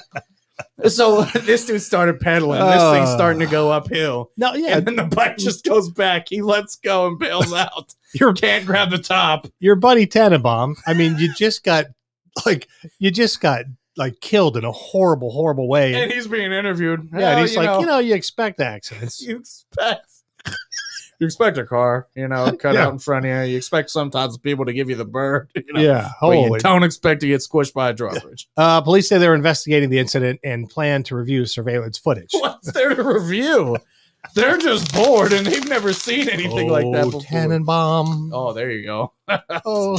So this dude started pedaling. This thing's Uh, starting to go uphill, no. Yeah, and then the bike just goes back. He lets go and bails out. your Can't grab the top. your buddy Tannenbaum. I mean, you just got like you just got like killed in a horrible, horrible way. And he's being interviewed. yeah, Well, and he's you like, know, you know, you expect accidents. you expect you expect a car, you know, cut Yeah. out in front of you. You expect sometimes people to give you the bird, you know, Yeah, but you holy. don't expect to get squished by a drawbridge. Uh, police say they're investigating the incident and plan to review surveillance footage. What's there to review? They're just bored and they've never seen anything like that Oh, before. Tannenbaum. Oh, there you go. Oh,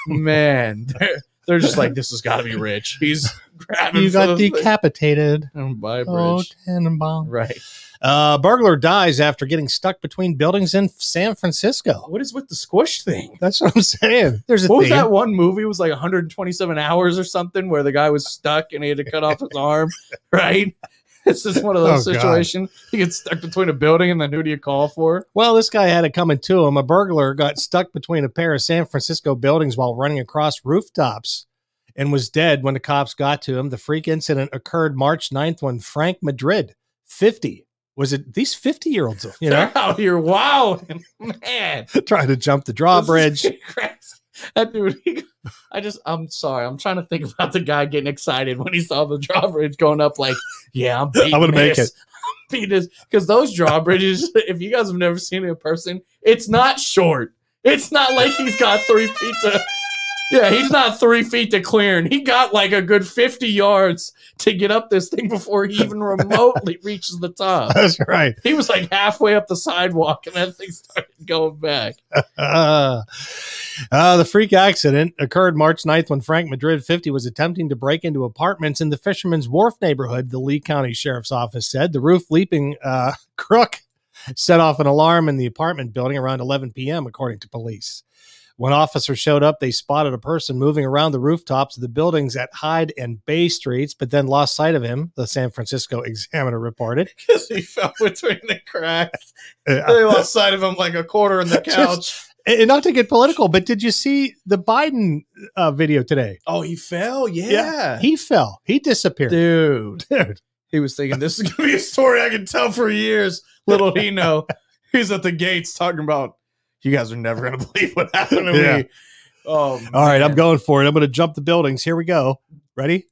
Man, they're, they're just like, this has got to be Rich. He's grabbing you for got the thing. decapitated. by a Oh, bridge. Tannenbaum. Right. Uh, burglar dies after getting stuck between buildings in San Francisco. What is with the squish thing? That's what I'm saying. There's a What was theme. that one movie? It was like one hundred twenty-seven hours or something where the guy was stuck and he had to cut off his arm, right? It's just one of those Oh, God. situations. He gets stuck between a building and then who do you call for? Well, this guy had it coming to him. A burglar got stuck between a pair of San Francisco buildings while running across rooftops and was dead when the cops got to him. The freak incident occurred March ninth when Frank Madrid, fifty, was it these fifty-year-olds, you know, They're out here, wow, man. trying to jump the drawbridge. This is crazy. That dude, he, I just, I'm sorry. I'm trying to think about the guy getting excited when he saw the drawbridge going up. Like, yeah, I'm beating I'm gonna make this. it. I'm beating this because those drawbridges. If you guys have never seen it in person, it's not short. It's not like he's got three feet to. Yeah, he's not three feet to clearing. He got like a good fifty yards to get up this thing before he even remotely reaches the top. That's right. He was like halfway up the sidewalk, and that thing started going back. Uh, uh, the freak accident occurred March ninth when Frank Madrid, fifty, was attempting to break into apartments in the Fisherman's Wharf neighborhood, the Lee County Sheriff's Office said. The roof leaping uh, crook set off an alarm in the apartment building around eleven p.m., according to police. When officers showed up, they spotted a person moving around the rooftops of the buildings at Hyde and Bay Streets, but then lost sight of him, the San Francisco Examiner reported. Because he fell between the cracks. Uh, They lost sight of him like a quarter in the couch. and not to get political, but did you see the Biden uh, video today? Oh, he fell? Yeah. He fell. He disappeared. Dude. Dude. He was thinking, this is going to be a story I can tell for years. Little he know. He's at the gates talking about, you guys are never going to believe what happened to Yeah. me. Oh, All right, I'm man. going for it. I'm going to jump the buildings. Here we go. Ready?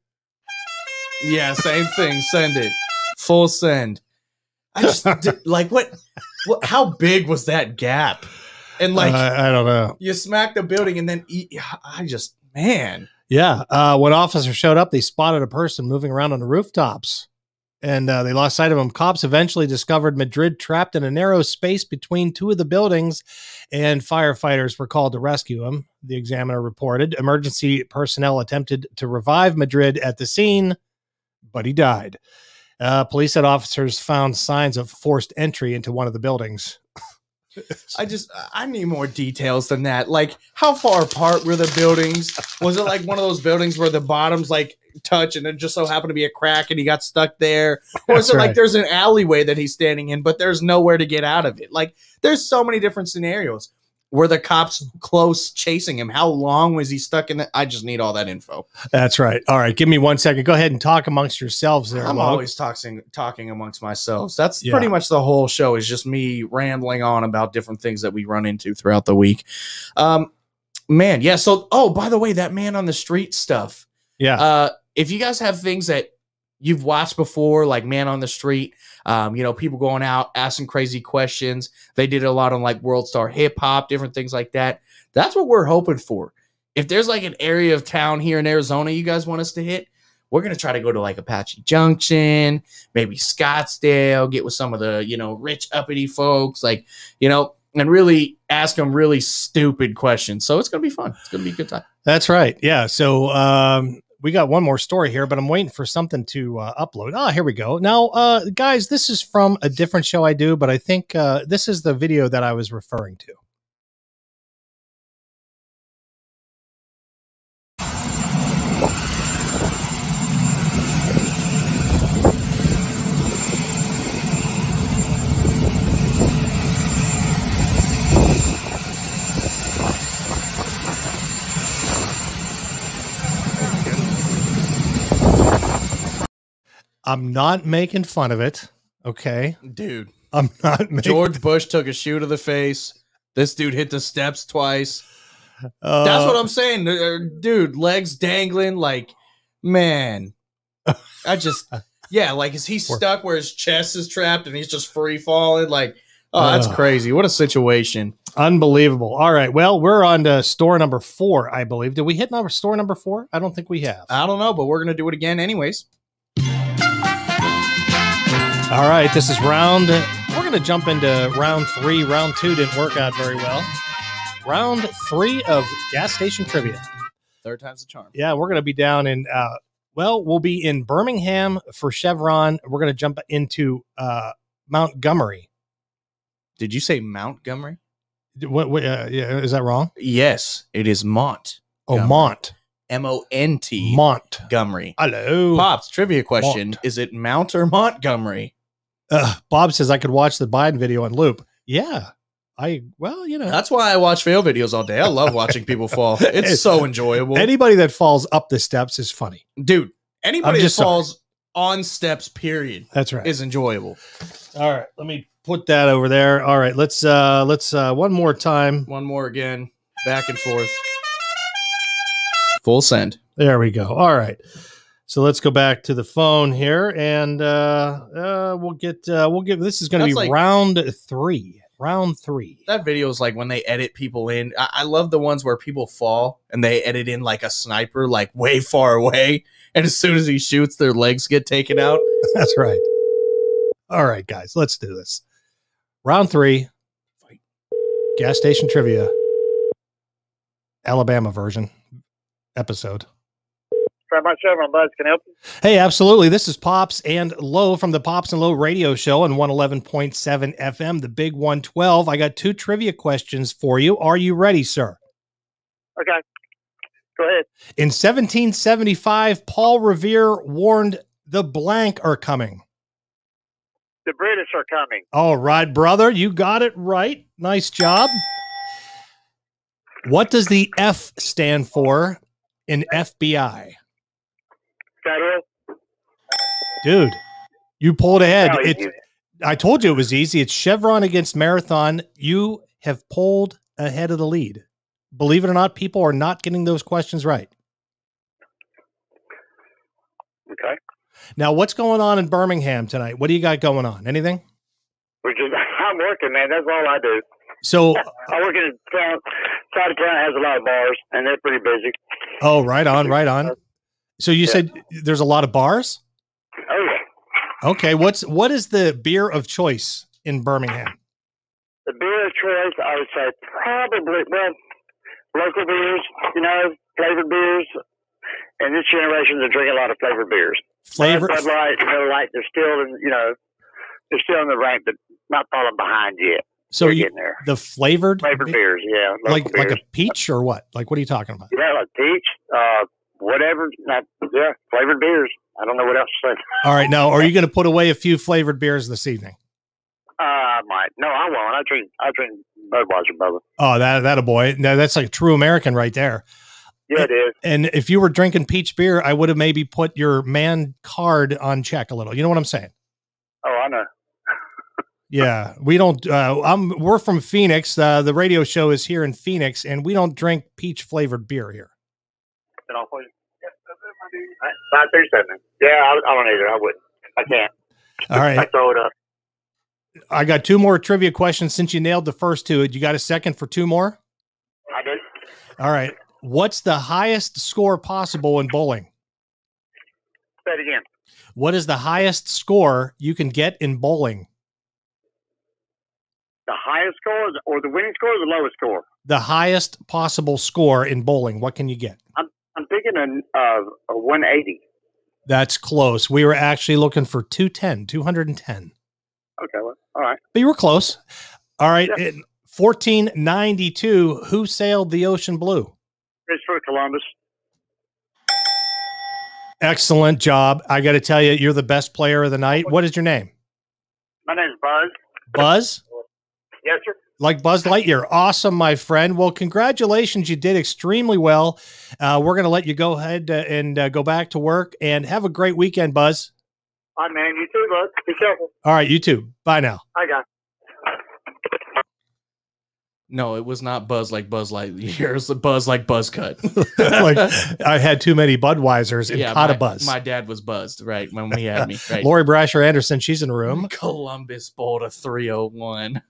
Yeah, same thing. Send it. Full send. I just, did, like, what, what, how big was that gap? And, like, Uh, I don't know. you smack the building and then eat, I just, man. Yeah. Uh, when officers showed up, they spotted a person moving around on the rooftops, and uh, they lost sight of him. Cops eventually discovered Madrid trapped in a narrow space between two of the buildings, and firefighters were called to rescue him, the Examiner reported. Emergency personnel attempted to revive Madrid at the scene, but he died. Uh, police said officers found signs of forced entry into one of the buildings. I just, I need more details than that. Like, how far apart were the buildings? Was it like one of those buildings where the bottoms like touch and it just so happened to be a crack and he got stuck there? Or is That's it right. like there's an alleyway that he's standing in, but there's nowhere to get out of it? Like, there's so many different scenarios. Were the cops close chasing him? How long was he stuck in the? I just need all that info. That's right. All right. Give me one second. Go ahead and talk amongst yourselves there. I'm Lo. always talking talking amongst myself. That's Yeah. pretty much the whole show is just me rambling on about different things that we run into throughout the week. Um, man, yeah. So, oh, by the way, that man on the street stuff. Yeah. Uh, if you guys have things that you've watched before, like Man on the Street, um, you know, people going out asking crazy questions. They did a lot on like World Star Hip Hop, different things like that. That's what we're hoping for. If there's like an area of town here in Arizona you guys want us to hit, we're going to try to go to like Apache Junction, maybe Scottsdale, get with some of the, you know, rich uppity folks, like, you know, and really ask them really stupid questions. So it's going to be fun. It's going to be a good time. That's right. Yeah. So um, we got one more story here, but I'm waiting for something to uh, upload. Ah, here we go. Now, uh, guys, this is from a different show I do, but I think uh, this is the video that I was referring to. I'm not making fun of it. Okay. Dude, I'm not making George Bush took a shoe to the face. This dude hit the steps twice. uh, That's what I'm saying. Uh, Dude, legs dangling. Like, man, I just, yeah, like, is he stuck where his chest is trapped and he's just free falling? Like, oh, that's Uh. crazy. What a situation. Unbelievable. All right. Well, we're on to store number four, I believe. Did we hit number store number four? I don't think we have. I don't know, but we're going to do it again anyways. All right. This is round. We're going to jump into round three. Round two didn't work out very well. Round three of gas station trivia. Third time's the charm. Yeah, we're going to be down in, uh, well, we'll be in Birmingham for Chevron. We're going to jump into uh, Montgomery. Did you say Montgomery? What, what uh, yeah, is that wrong? Yes, it is Mont. Oh, Montgomery. Mont. M O N T. Montgomery. Hello. Pops, trivia question. Mont. Is it Mount or Montgomery? Uh, Bob says I could watch the Biden video on loop. Yeah. I, well, you know. That's why I watch fail videos all day. I love watching people fall. It's so enjoyable. Anybody that falls up the steps is funny. Dude, anybody I'm that just falls on steps, period, That's right. is enjoyable. All right. Let me put that over there. All right. Let's, uh, let's, uh, one more time. One more again. Back and forth. Full send. There we go. All right. So let's go back to the phone here and, uh, uh, we'll get, uh, we'll get, this is going to be That's like- round three. Round three. That video is like when they edit people in. I-, I love the ones where people fall and they edit in like a sniper, like way far away. And as soon as he shoots, their legs get taken out. That's right. All right, guys, let's do this. Round three. Gas station trivia. Alabama version episode. Try my Chevron, Buzz. Can I help you? Hey, absolutely. This is Pops and Low from the Pops and Low radio show on one eleven point seven F M, the big one twelve. I got two trivia questions for you. Are you ready, sir? Okay. Go ahead. In seventeen seventy-five, Paul Revere warned the blank are coming. The British are coming. All right, brother. You got it right. Nice job. What does the F stand for in F B I? Federal? Dude, you pulled ahead. No, It, you- I told you it was easy. It's Chevron against Marathon. You have pulled ahead of the lead. Believe it or not, people are not getting those questions right. Okay. Now, what's going on in Birmingham tonight? What do you got going on? Anything? We're just, I'm working, man. That's all I do. So, I work in a town. Side of town has a lot of bars, and they're pretty busy. oh, right on, right on. So you Yeah. said there's a lot of bars? Oh, yeah. Okay, what's what is the beer of choice in Birmingham? The beer of choice, I would say probably, well, local beers, you know, flavored beers. And this generation, they're drinking a lot of flavored beers. Flavor Bud Light, Miller Lite, they're still in, you know, they're still in the rank, but not falling behind yet. So They're you, getting there. the flavored, Flavored be- beers, yeah. Local like beers. like a peach or what? Like what are you talking about? Yeah, like peach, uh, whatever. Not, yeah, flavored beers. I don't know what else to say. All right, now are you going to put away a few flavored beers this evening? Uh, I might. No, I won't. I drink. I drink Budweiser, brother. Oh, that that a boy. No, that's like a true American right there. Yeah, it is. And if you were drinking peach beer, I would have maybe put your man card on check a little. You know what I'm saying? Oh, I know. Yeah, we don't. Uh, I'm. We're from Phoenix. Uh, the radio show is here in Phoenix, and we don't drink peach flavored beer here. Is it on for you? Five thirty-seven. Yeah, I, I don't either. I wouldn't. I can't. All I right. throw it up. I got two more trivia questions since you nailed the first two. You got a second for two more? I do. All right. What's the highest score possible in bowling? Say it again. What is the highest score you can get in bowling? The highest score or the winning score or the lowest score? The highest possible score in bowling. What can you get? I'm I'm thinking a, uh, a one eighty. That's close. We were actually looking for two ten, two ten. Okay, well, all right. But you were close. All right. Yeah. In fourteen ninety-two, who sailed the ocean blue? Christopher Columbus. Excellent job. I got to tell you, you're the best player of the night. What is your name? My name's Buzz. Buzz? Yes, sir. Like Buzz Lightyear. Awesome, my friend. Well, congratulations. You did extremely well. Uh, we're going to let you go ahead uh, and uh, go back to work, and have a great weekend, Buzz. All right, man. You too, Buzz. Be careful. All right, you too. Bye now. I got No, it was not Buzz like Buzz Lightyear. It was Buzz like Buzz Cut. Like I had too many Budweisers and caught my, a buzz. my dad was buzzed, right, when he had me. Right. Lori Brasher Anderson, she's in the room. Columbus bowled a three oh one.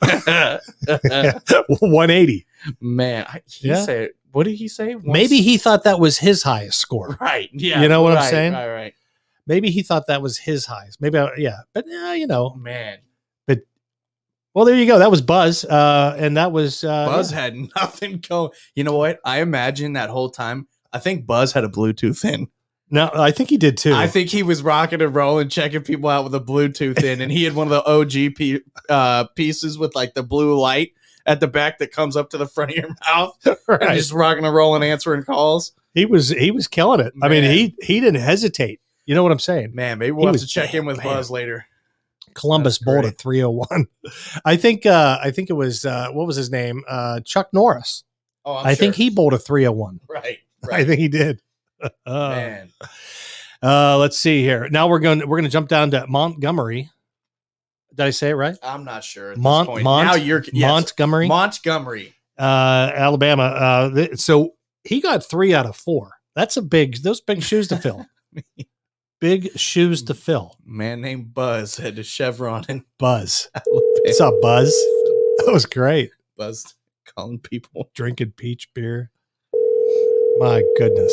one eighty. Man, I- he Yeah. said, what did he say? Once- Maybe he thought that was his highest score. Right. Yeah. You know what I'm right, saying? Right, right. Maybe he thought that was his highest. Maybe, I, yeah. But, uh, you know, Man, well, there you go. That was Buzz. Uh, and that was uh, Buzz yeah. had nothing going. You know what? I imagine that whole time, I think Buzz had a Bluetooth in. No, I think he did too. I think he was rocking and rolling, checking people out with a Bluetooth in, and he had one of the O G P, uh, pieces with like the blue light at the back that comes up to the front of your mouth, Right. and just rocking and rolling, answering calls. he was he was killing it. I mean, Man. he he didn't hesitate. You know what I'm saying? Man, maybe He we'll have was to check in with man. Buzz later. Columbus That's bowled great. at three oh one. I think uh, I think it was uh, what was his name? Uh, Chuck Norris. Oh, I'm I think sure. he bowled a three oh one. Right. I Right. think he did. uh, Man. uh, let's see here. Now we're going we're going to jump down to Montgomery. Did I say it right? I'm not sure. At this Mont point. Mont now you're yes. Montgomery, Montgomery. uh, Alabama. Uh, th- so he got three out of four. That's a big. Those big shoes to fill. Big shoes to fill. Man named Buzz had to Chevron and Buzz. Alabama. What's up, Buzz? That was great. Buzz calling people. Drinking peach beer. My goodness.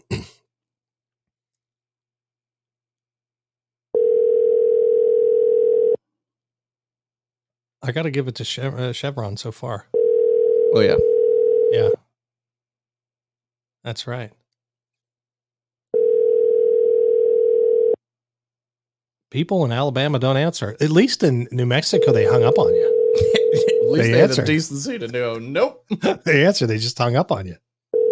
I got to give it to Chev- uh, Chevron so far. Oh yeah. Yeah. That's right. People in Alabama don't answer. At least in New Mexico, they hung up on you. At least They they, had answered. the decency to know. Nope. They answer. They just hung up on you.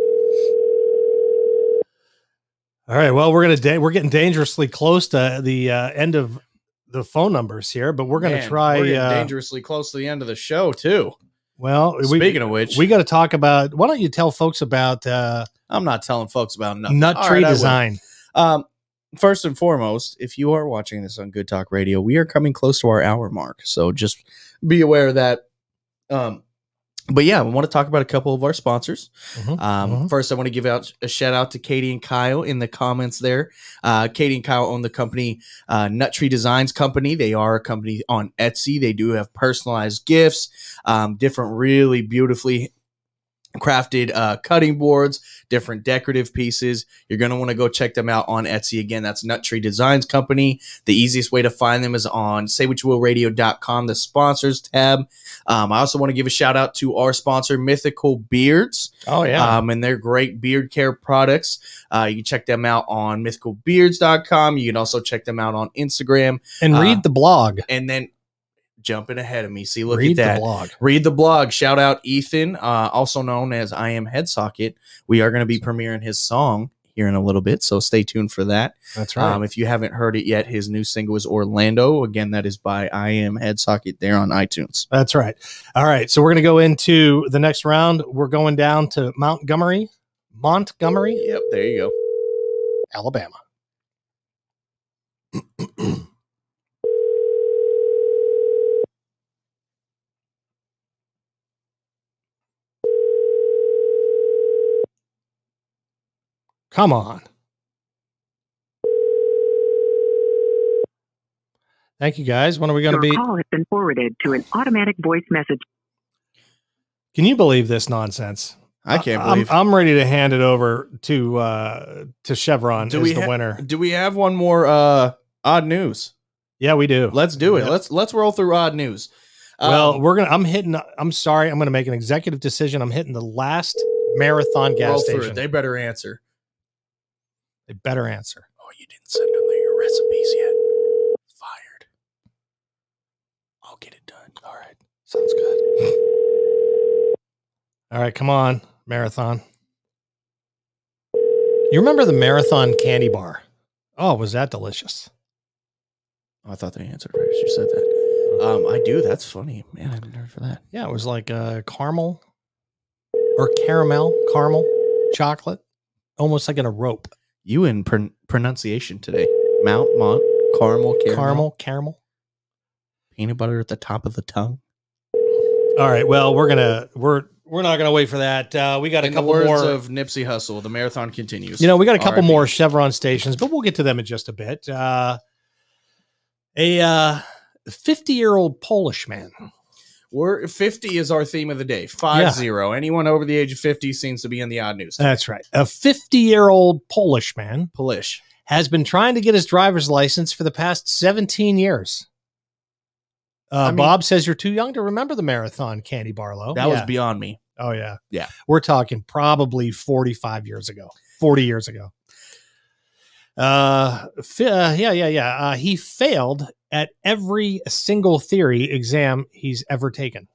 All right. Well, we're gonna da- we're getting dangerously close to the uh, end of the phone numbers here, but we're gonna Man, try. We're getting Uh, dangerously close to the end of the show too. well, we, Speaking of which, we got to talk about. Why don't you tell folks about uh, I'm not telling folks about nothing. Nut All Tree right, I will. Design? Um, first and foremost, if you are watching this on Good Talk Radio, we are coming close to our hour mark, so just be aware of that. Um, but yeah, we want to talk about a couple of our sponsors. Mhm, Um, mhm. First, I want to give out a shout out to Katie and Kyle in the comments there. Uh, Katie and Kyle own the company uh, Nut Tree Designs Company. They are a company on Etsy. They do have personalized gifts, um, different really beautifully crafted uh, cutting boards, different decorative pieces. You're going to want to go check them out on Etsy. Again, that's Nut Tree Designs Company. The easiest way to find them is on say what you will radio dot com, the sponsors tab. Um, I also want to give a shout out to our sponsor, Mythical Beards. Oh yeah. Um, and they're great beard care products. Uh, you can check them out on mythical beards dot com. You can also check them out on Instagram. and uh, read the blog. And then jumping ahead of me. See, look Read at that. the blog. Read the blog. Shout out Ethan, uh, also known as I Am Headsocket. We are going to be premiering his song here in a little bit, so stay tuned for that. That's right. Um, if you haven't heard it yet, his new single is Orlando. Again, that is by I Am Headsocket there on iTunes. That's right. All right. So we're going to go into the next round. We're going down to Montgomery, Montgomery, Yep, there you go. Alabama. Come on. Thank you, guys. When are we going to Your be? call has been forwarded to an automatic voice message. Can you believe this nonsense? I can't I'm- believe. I'm, ready to hand it over to uh, to Chevron Do as we the ha- winner. Do we have one more uh, odd news? Yeah, we do. Let's do it. Yep. Let's let's roll through odd news. Well, Um, we're gonna. I'm hitting. I'm sorry. I'm gonna make an executive decision. I'm hitting the last marathon gas roll through station. it. They better answer. They better answer. Oh, you didn't send them your recipes yet. Fired. I'll get it done. All right. Sounds good. All right, come on, marathon. You remember the marathon candy bar? Oh, was that delicious? Oh, I thought they answered right as you said that. Um, I do. That's funny, man. I've never heard for that. Yeah, it was like uh, caramel or caramel, caramel, chocolate, almost like in a rope. You in pron- pronunciation today? Mount, Mont, caramel, caramel, Caramel, caramel. peanut butter at the top of the tongue. All right, well, we're gonna we're we're not gonna wait for that. Uh, we got a In couple the words more. of Nipsey Hussle, the marathon continues. You know, we got a couple R I P. more Chevron stations, but we'll get to them in just a bit. Uh, a uh, fifty-year-old Polish man. We're fifty is our theme of the day. Five Yeah. zero. Anyone over the age of fifty seems to be in the odd news. That's right. A fifty-year-old Polish man Polish. has been trying to get his driver's license for the past seventeen years. Uh, I mean- Bob says you're too young to remember the marathon candy Barlow. That was Yeah. beyond me. Oh, yeah. Yeah. We're talking probably forty-five years ago, forty years ago. Uh, fi- uh yeah, yeah, yeah. Uh, he failed at every single theory exam he's ever taken.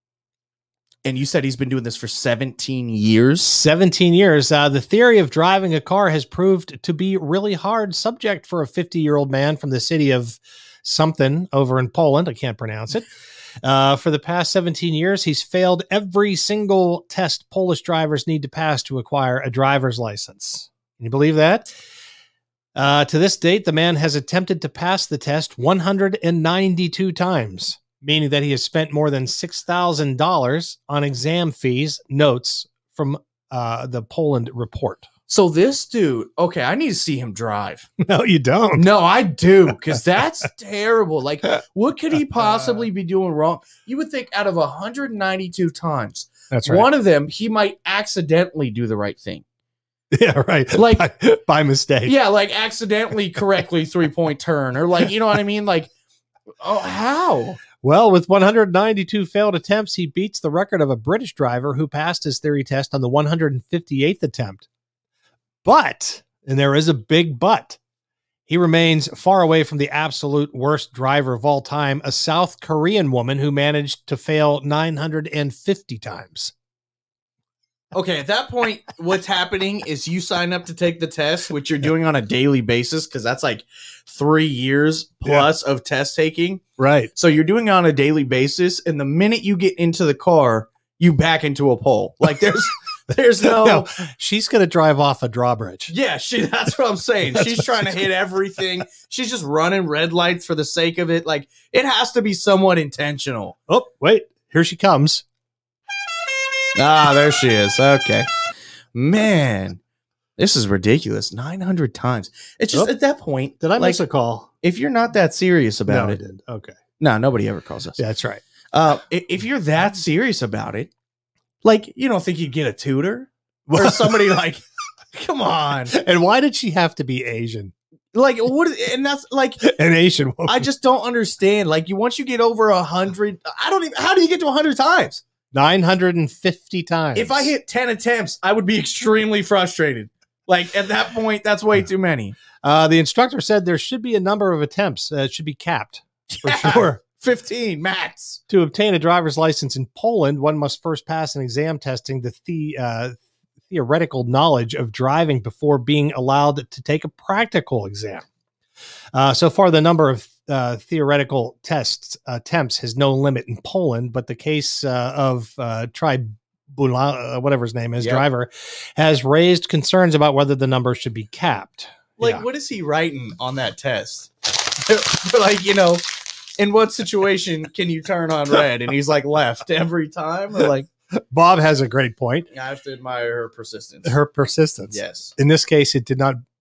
And you said he's been doing this for seventeen years. seventeen years. Uh, the theory of driving a car has proved to be really hard subject for a fifty-year-old man from the city of something over in Poland. I can't pronounce it. Uh, for the past seventeen years, he's failed every single test Polish drivers need to pass to acquire a driver's license. Can you believe that? Uh, to this date, the man has attempted to pass the test one hundred ninety-two times, meaning that he has spent more than six thousand dollars on exam fees, notes from uh, the Poland report. So this dude, okay, I need to see him drive. No, you don't. No, I do, because that's terrible. Like, what could he possibly be doing wrong? You would think out of one hundred ninety-two times, That's right. one of them, he might accidentally do the right thing. Yeah, right. Like- by, by mistake. Yeah, like accidentally correctly three-point turn, or like, you know what I mean? Like, oh, how? Well, with one hundred ninety-two failed attempts, he beats the record of a British driver who passed his theory test on the one hundred fifty-eighth attempt. But, and there is a big but, he remains far away from the absolute worst driver of all time, a South Korean woman who managed to fail nine hundred fifty times. Okay, at that point, what's happening is you sign up to take the test, which you're doing on a daily basis, because that's like three years plus of test taking. Right. So you're doing it on a daily basis, and the minute you get into the car, you back into a pole. Like there's there's no, No, she's going to drive off a drawbridge. yeah, she that's what I'm saying. That's She's what trying to she's hit everything. She's just running red lights for the sake of it. Like it has to be somewhat intentional. Oh, wait, here she comes. Ah, there she is. Okay. Man, this is ridiculous. nine hundred times. It's just Oh, at that point, Did I like, miss a call? if you're not that serious about No, I it, did. Okay. no, nobody ever calls us. Yeah, that's right. Uh, i- if you're that serious about it, like, you don't think you'd get a tutor or somebody like, come on. And why did she have to be Asian? Like, what? is- And that's like, An Asian woman. I just don't understand. Like, you once you get over a hundred, I don't even, how do you get to a hundred times? nine hundred fifty times. If I hit ten attempts, I would be extremely frustrated. Like, at that point, that's way too many. Uh, the instructor said there should be a number of attempts. Uh, it should be capped for Yeah. sure. fifteen max. To obtain a driver's license in Poland, one must first pass an exam testing the, the uh, theoretical knowledge of driving before being allowed to take a practical exam. Uh, so far, the number of uh, theoretical tests attempts has no limit in Poland, but the case uh, of uh, Tribula, uh, whatever his name is, Yep. driver, has raised concerns about whether the number should be capped. Like, Yeah. what is he writing on that test? Like, you know, in what situation can you turn on red? And he's like left every time. Or like, Bob has a great point. I have to admire her persistence. Her persistence. Yes. In this case, it did not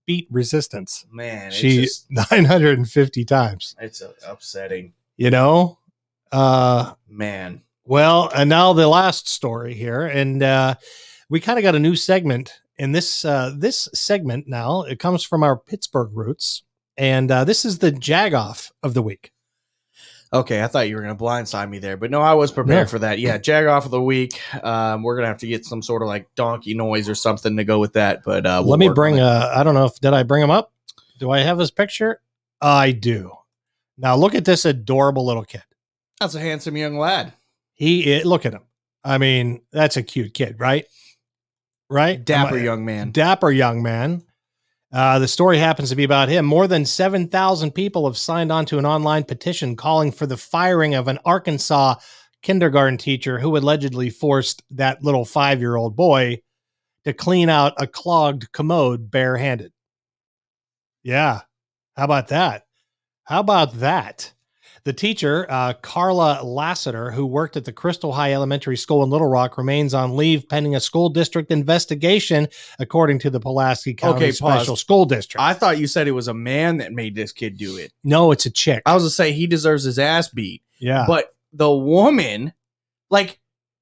beat resistance. Man, it's She just, nine hundred fifty times. it's uh, upsetting. You know, uh, Man. well, and now the last story here, and uh, we kind of got a new segment. In this uh, this segment now, it comes from our Pittsburgh roots, and uh, this is the Jagoff of the week. Okay, I thought you were going to blindside me there, but no, I was prepared No. for that. Yeah, Jagoff of the week. Um, we're going to have to get some sort of like donkey noise or something to go with that. But uh, we'll Let me work bring. on it. Uh, I don't know if did I bring him up. Do I have his picture? I do. Now look at this adorable little kid. That's a handsome young lad. He is, look at him. I mean, that's a cute kid, right? Right? Dapper Am I- young man. Dapper young man. Uh, the story happens to be about him. More than seven thousand people have signed on to an online petition calling for the firing of an Arkansas kindergarten teacher who allegedly forced that little five-year-old boy to clean out a clogged commode barehanded. Yeah. How about that? How about that? The teacher, uh, Carla Lassiter, who worked at the Crystal High Elementary School in Little Rock, remains on leave pending a school district investigation, according to the Pulaski County Okay, pause. Special School District. I thought you said it was a man that made this kid do it. no, it's a chick. I was going to say he deserves his ass beat. Yeah. But the woman, like,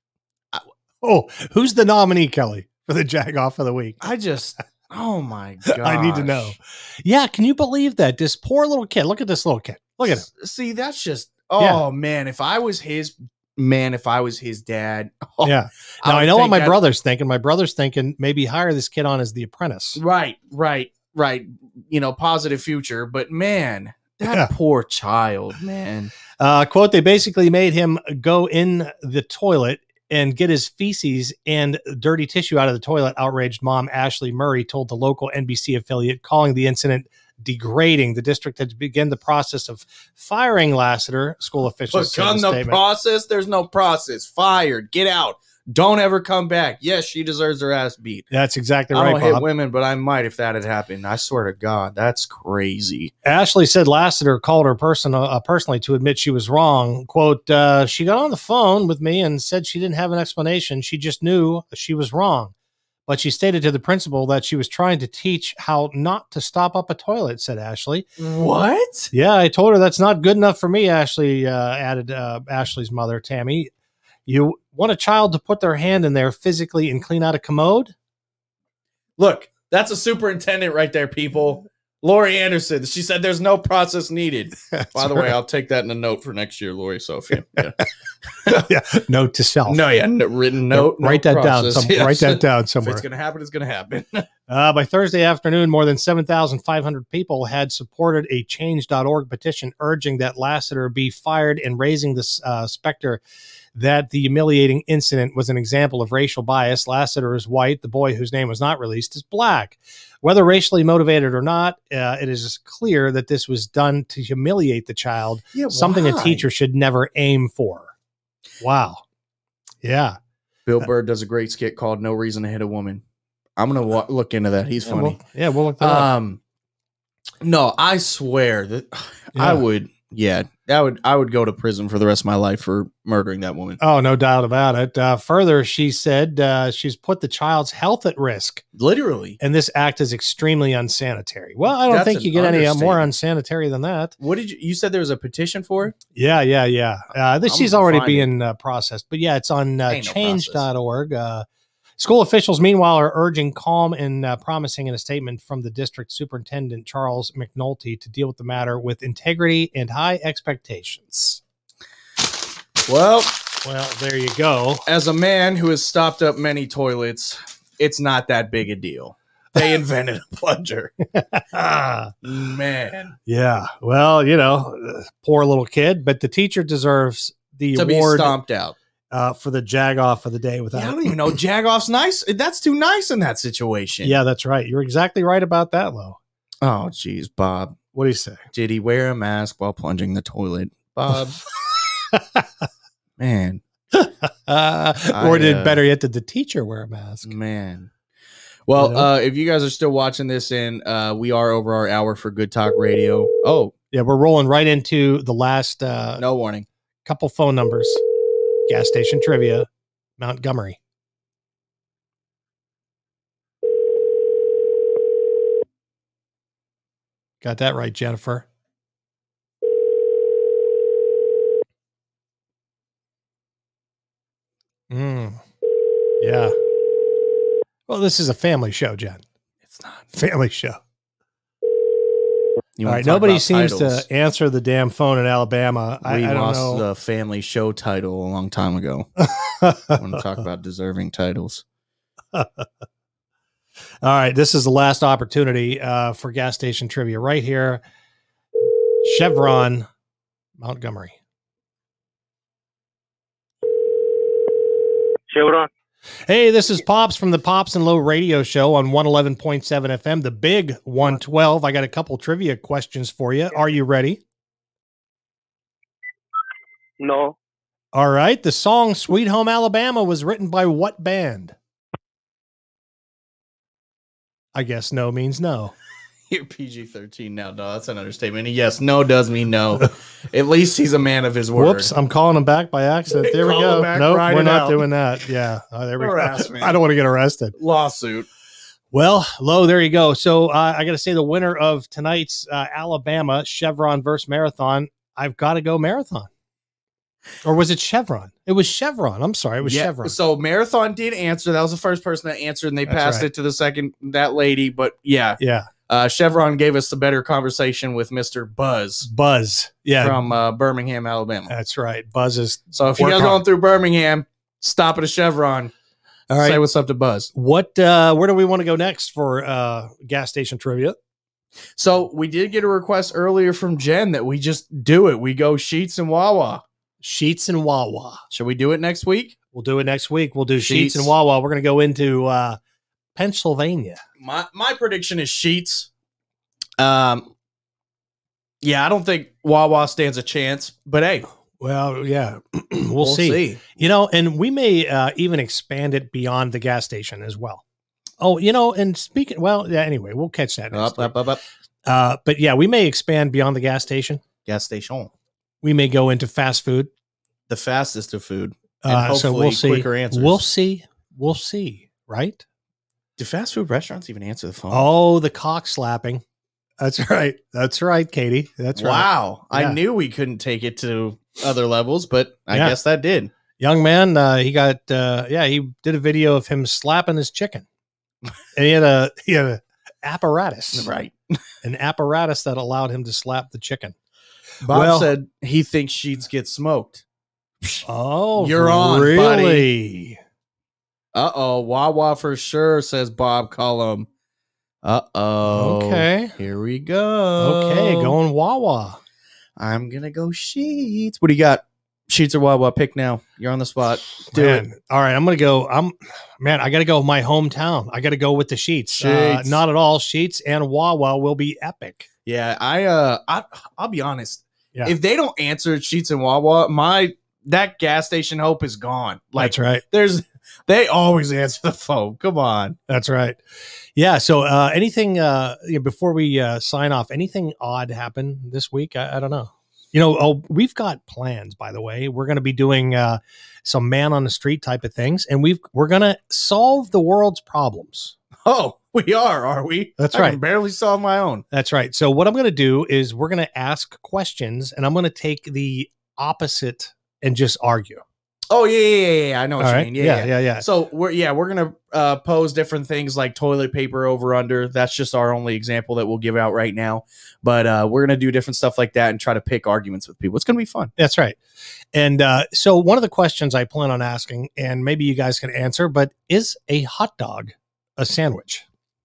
oh, who's the nominee, Kelly, for the Jagoff of the week? I just, oh my God. I need to know. Yeah, can you believe that? This poor little kid. Look at this little kid. Look at him. See, that's just, oh Yeah. man, if I was his, man, if I was his dad. oh, Yeah. Now I, would know what think my that- brother's thinking. My brother's thinking maybe hire this kid on as the apprentice. Right, right, right. You know, positive future. But man, that Yeah. poor child, man. Uh, quote, they basically made him go in the toilet and get his feces and dirty tissue out of the toilet. Outraged mom Ashley Murray told the local N B C affiliate, calling the incident degrading. The district had begun the process of firing Lassiter, school officials said in a Begun the statement. process. There's no process. Fired. Get out. Don't ever come back. Yes, she deserves her ass beat. That's exactly I right, don't hit Bob. women, but I might if that had happened. I swear to God, that's crazy. Ashley said Lassiter called her person, uh, personally to admit she was wrong. Quote, uh, she got on the phone with me and said she didn't have an explanation. She just knew she was wrong. But she stated to the principal that she was trying to teach how not to stop up a toilet, said Ashley. What? Yeah, I told her that's not good enough for me, Ashley uh, added uh, Ashley's mother, Tammy. You want a child to put their hand in there physically and clean out a commode? Look, that's a superintendent right there, people. Lori Anderson. She said there's no process needed. By the way, I'll take that in a note for next year, Lori Sophia. Yeah. yeah, note to self. No, yeah, no, written note. no write that down. process. Some, Yes. Write that down If somewhere. it's going to happen, it's going to happen. Uh, by Thursday afternoon, more than seven thousand five hundred people had supported a change dot org petition urging that Lassiter be fired and raising the uh, specter that the humiliating incident was an example of racial bias. Lassiter is white. The boy, whose name was not released, is black. Whether racially motivated or not, uh, it is clear that this was done to humiliate the child, Yeah, something a why? teacher should never aim for. Wow. Yeah. Bill Burr does a great skit called "No Reason to Hit a Woman." I'm gonna wa- look into that. He's Yeah, funny. we'll, yeah, we'll look that up. Um, no, I swear that I Yeah. would. Yeah, I would. I would go to prison for the rest of my life for murdering that woman. Oh, no doubt about it. Uh, further, she said uh, she's put the child's health at risk, Literally. and this act is extremely unsanitary. Well, I don't That's think an you get any uh, more understatement. unsanitary than that. What did you? You said there was a petition for it? Yeah, yeah, yeah. Uh, this I'm she's gonna already find it. being uh, processed, but yeah, it's on uh, Ain't no change process. dot org. Uh, school officials, meanwhile, are urging calm and uh, promising in a statement from the district superintendent, Charles McNulty, to deal with the matter with integrity and high expectations. Well, Well, there you go. as a man who has stopped up many toilets, it's not that big a deal. They invented a plunger. Ah. Man, Yeah. Well, you know, uh, poor little kid, but the teacher deserves the to be award stomped out. uh, for the Jagoff of the day. Without, Yeah, I don't even know. Jagoff's nice. That's too nice in that situation. Yeah, that's right. You're exactly right about that, Lo. Oh, geez, Bob. What do you say? Did he wear a mask while plunging the toilet? Bob. Man, Uh, I, or did uh, better yet, did the teacher wear a mask? man. Well, You know? uh, if you guys are still watching this and uh, we are over our hour for Good Talk Radio. Oh, Yeah, we're rolling right into the last uh, no warning. couple phone numbers. Gas station trivia, Montgomery. Got that right, Jennifer. Mm. Yeah. Well, this is a family show, Jen. It's not. Family show. You All wanna right. talk Nobody about seems titles? to answer the damn phone in Alabama. I, We I don't lost know. the family show title a long time ago. I want to talk about deserving titles. All right. This is the last opportunity uh, for gas station trivia right here. Chevron, Montgomery. Chevron. Hey, this is Pops from the Pops and Low radio show on one eleven point seven F M, the big one twelve. I got a couple trivia questions for you. Are you ready? No. All right. The song Sweet Home Alabama was written by what band? I guess no means no. You're P G thirteen now, no, that's an understatement. And yes, no does mean no. At least he's a man of his word. Whoops, I'm calling him back by accident. There we Call go. him back, Nope, write we're it not out. doing that. Yeah. Oh, there we go. Harassment. I don't want to get arrested. Lawsuit. Well, Lo, there you go. So uh, I got to say the winner of tonight's uh, Alabama Chevron versus Marathon, I've got to go Marathon. Or was it Chevron? It was Chevron. I'm sorry. It was Yeah, Chevron. So Marathon did answer. That was the first person that answered, and they That's passed right. it to the second, that lady. But yeah, Yeah. uh, Chevron gave us the better conversation with Mister Buzz Buzz. Yeah. from uh, Birmingham, Alabama. That's right. Buzz is. So if you Work guys hard. going through Birmingham, stop at a Chevron. All right. Say what's up to Buzz. What, uh, where do we want to go next for uh, gas station trivia? So we did get a request earlier from Jen that we just do it. We go Sheets and Wawa. Sheets and Wawa. Should we do it next week? We'll do it next week. We'll do Sheets, Sheets. and Wawa. We're going to go into uh, Pennsylvania. My my prediction is Sheets. Um, yeah, I don't think Wawa stands a chance, but hey, Well, yeah, we'll, see. You know, and we may uh, even expand it beyond the gas station as well. Oh, you know, and speaking, well, yeah, anyway, we'll catch that next Up, up, up, up. Uh, but yeah, we may expand beyond the gas station. Gas station. We may go into fast food. The fastest of food. And Uh, so hopefully we'll see. quicker answers. We'll see. We'll see. Right? Do fast food restaurants even answer the phone? Oh, the cock slapping. That's right. That's right, Katie. That's right. wow. Yeah. I knew we couldn't take it to other levels, but I Yeah. guess that did. Young man, uh, he got, uh, yeah, he did a video of him slapping his chicken. And he had a, he had a apparatus, Right. an apparatus that allowed him to slap the chicken. Bob Well- said he thinks Sheets get smoked. Oh, You're on, really? Uh oh. Wawa for sure, says Bob Cullum. Uh oh. Okay. Here we go. Okay, going Wawa. I'm going to go Sheets. What do you got? Sheets or Wawa? Pick now. You're on the spot. Do Man, it. all right, I'm gonna go. I'm man. I got to go with my hometown. I got to go with the Sheets. Uh, Sheets. not at all. Sheets and Wawa will be epic. Yeah, I uh I I'll be honest. Yeah. If they don't answer Sheets and Wawa, my that gas station hope is gone. Like That's right. there's they always answer the phone. Come on. That's right. Yeah. So, uh, anything uh, you know, before we uh, sign off? Anything odd happen this week? I, I don't know. You know, oh, we've got plans. By the way, we're going to be doing uh, some man on the street type of things, and we've we're going to solve the world's problems. Oh, we are, are we? That's I right. can barely solve my own. That's right. So, what I'm going to do is we're going to ask questions, and I'm going to take the opposite and just argue. Oh yeah, yeah, yeah, yeah. I know what All you right. mean. Yeah, yeah, yeah. yeah, yeah. So we're yeah, we're gonna uh, pose different things like toilet paper over under. That's just our only example that we'll give out right now. But uh, we're gonna do different stuff like that and try to pick arguments with people. It's gonna be fun. That's right. And uh, so, one of the questions I plan on asking, and maybe you guys can answer, but is a hot dog a sandwich?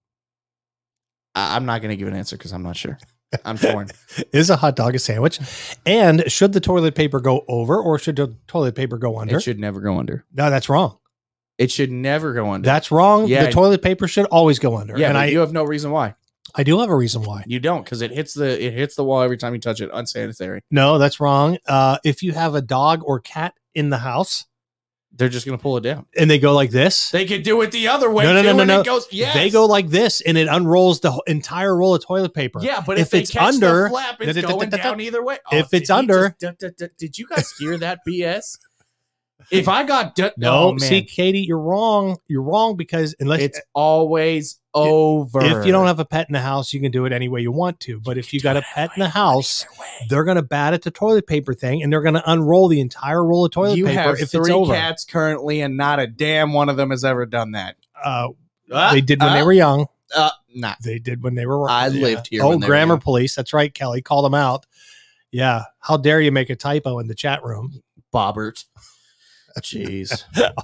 I- I'm not gonna give an answer because I'm not sure. I'm torn. Is a hot dog a sandwich? And should the toilet paper go over or should the toilet paper go under? It should never go under. No, that's wrong. It should never go under. That's wrong. Yeah. The toilet paper should always go under. yeah, and but I, you have no reason why. I do have a reason why. You don't, because it hits the it hits the wall every time you touch it. Unsanitary. No, that's wrong. Uh, if you have a dog or cat in the house They're just gonna pull it down. and they go like this, They could do it the other way. No, no, too, no, no, and no. It goes, yes. they go like this and it unrolls the whole- entire roll of toilet paper. Yeah, but If if, they it's catch under- the flap, it's da- da- da- going da- da- down either way. If did it's he under- just- da- da- da- did you guys hear that B S? If I got du- No, oh, man. see, Katie, you're wrong. You're wrong because unless it's always over. if you don't have a pet in the house, you can do it any way you want to. But if you got a pet in the house, they're going to bat at the toilet paper thing, and they're going to unroll the entire roll of toilet you paper have if three it's over. cats currently, and not a damn one of them has ever done that. Uh, Uh, they did when uh, they were young. Uh, nah. They did when they were. I lived here Oh, when they were grammar young. police. That's right, Kelly. Call them out. Yeah. How dare you make a typo in the chat room? Bobbert. Jeez.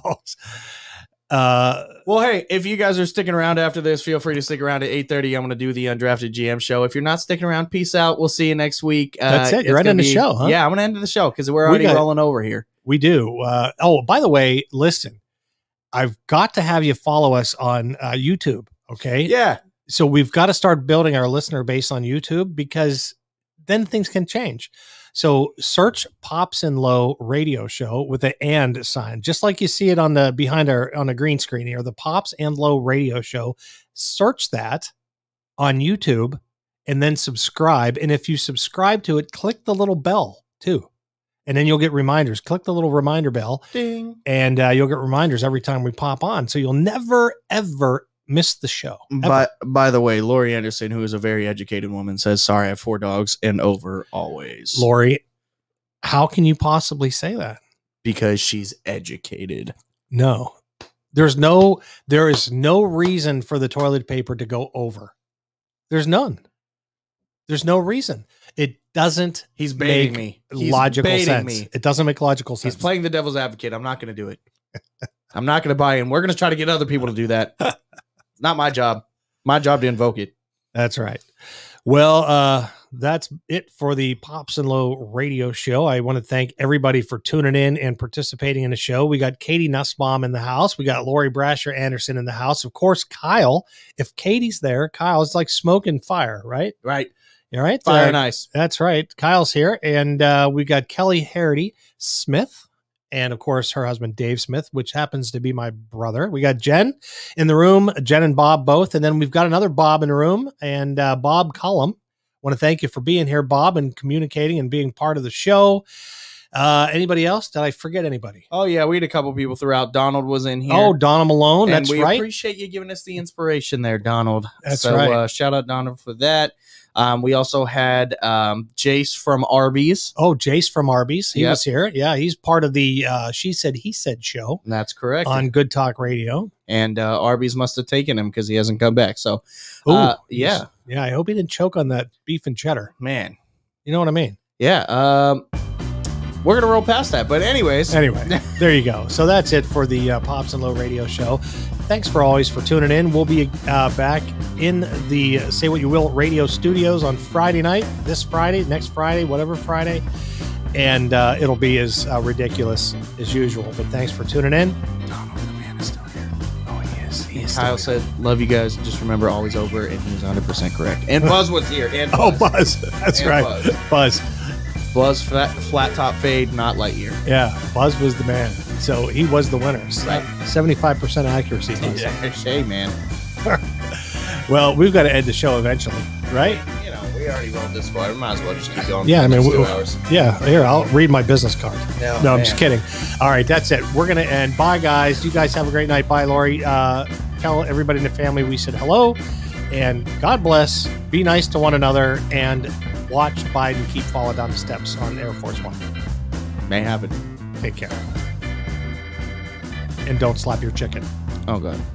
uh, Well, hey, if you guys are sticking around after this, feel free to stick around at eight thirty. I'm going to do the Undrafted G M show. If you're not sticking around, peace out. We'll see you next week. Uh, That's it. it's You're gonna ending the be- show, huh? Yeah, I'm going to end the show because we're We already got- rolling over here. we do. Uh, oh, by the way, listen, I've got to have you follow us on uh, YouTube. Okay. Yeah. So we've got to start building our listener base on YouTube because then things can change. So search Pops and Low Radio Show with an and sign, just like you see it on the behind our on the green screen here, the Pops and Low Radio Show. Search that on YouTube and then subscribe. And if you subscribe to it, click the little bell too. And then you'll get reminders. Click the little reminder bell Ding. and uh, you'll get reminders every time we pop on. So you'll never, ever miss the show. Ever. By, by the way, Lori Anderson, who is a very educated woman, says, sorry, I have four dogs and over always. Lori, how can you possibly say that? Because she's educated. No, there's no, there is no reason for the toilet paper to go over. There's none. There's no reason. It doesn't He's baiting make me. He's logical baiting sense. me. It doesn't make logical sense. He's playing the devil's advocate. I'm not going to do it. I'm not going to buy in. We're going to try to get other people to do that. Not my job. My job to invoke it. That's right. Well, uh, that's it for the Pops and Low Radio Show. I want to thank everybody for tuning in and participating in the show. We got Katie Nussbaum in the house. We got Lori Brasher Anderson in the house. Of course, Kyle. If Katie's there, Kyle's like smoking fire, right? Right. All right. Fire Uh, and ice. That's right. Kyle's here. And uh, we got Kelly Harity Smith. And of course, her husband, Dave Smith, which happens to be my brother. We got Jen in the room, Jen and Bob both. And then we've got another Bob in the room, and uh, Bob Cullum. Want to thank you for being here, Bob, and communicating and being part of the show. Uh, anybody else? Did I forget anybody? Oh, yeah. We had a couple people throughout. Donald was in here. Oh, Donna Malone. and That's we right. appreciate you giving us the inspiration there, Donald. That's so, right. Uh, shout out, Donald, for that. Um, we also had um, Jace from Arby's. Oh, Jace from Arby's. He Yep. was here. Yeah, he's part of the uh, She Said, He Said show That's correct. on Good Talk Radio. and uh, Arby's must have taken him because he hasn't come back. So, Ooh, uh, yeah, Yeah, I hope he didn't choke on that beef and cheddar. man. You know what I mean? Yeah. Um, we're going to roll past that. But anyways, Anyway, there you go. So that's it for the uh, Pops and Low Radio Show. Thanks for always for tuning in. We'll be uh, back in the Say What You Will radio studios on Friday night, this Friday, next Friday, whatever Friday. And uh, it'll be as uh, ridiculous as usual. But thanks for tuning in. Donald, the man is still here. Oh, he is. He is Kyle still said, love you guys. Just remember, always over. And he was one hundred percent correct. And Buzz was here. And here. Oh, Buzz. Buzz. That's And right. Buzz. Buzz. Buzz, flat, flat top fade, not Lightyear. Yeah, Buzz was the man. So he was the winner. Right. seventy-five percent accuracy, Buzz. Hey, man. Well, we've got to end the show eventually, right? You know, we already rolled this far. We might as well just keep going. Yeah, for I the mean, next we- two hours. Yeah, here, I'll read my business card. No, No, I'm man. just kidding. All right, that's it. We're going to end. Bye, guys. You guys have a great night. Bye, Lori. Uh, tell everybody in the family we said hello, and God bless. Be nice to one another, and watch Biden keep falling down the steps on Air Force One. May happen. Take care. And don't slap your chicken. Oh, God.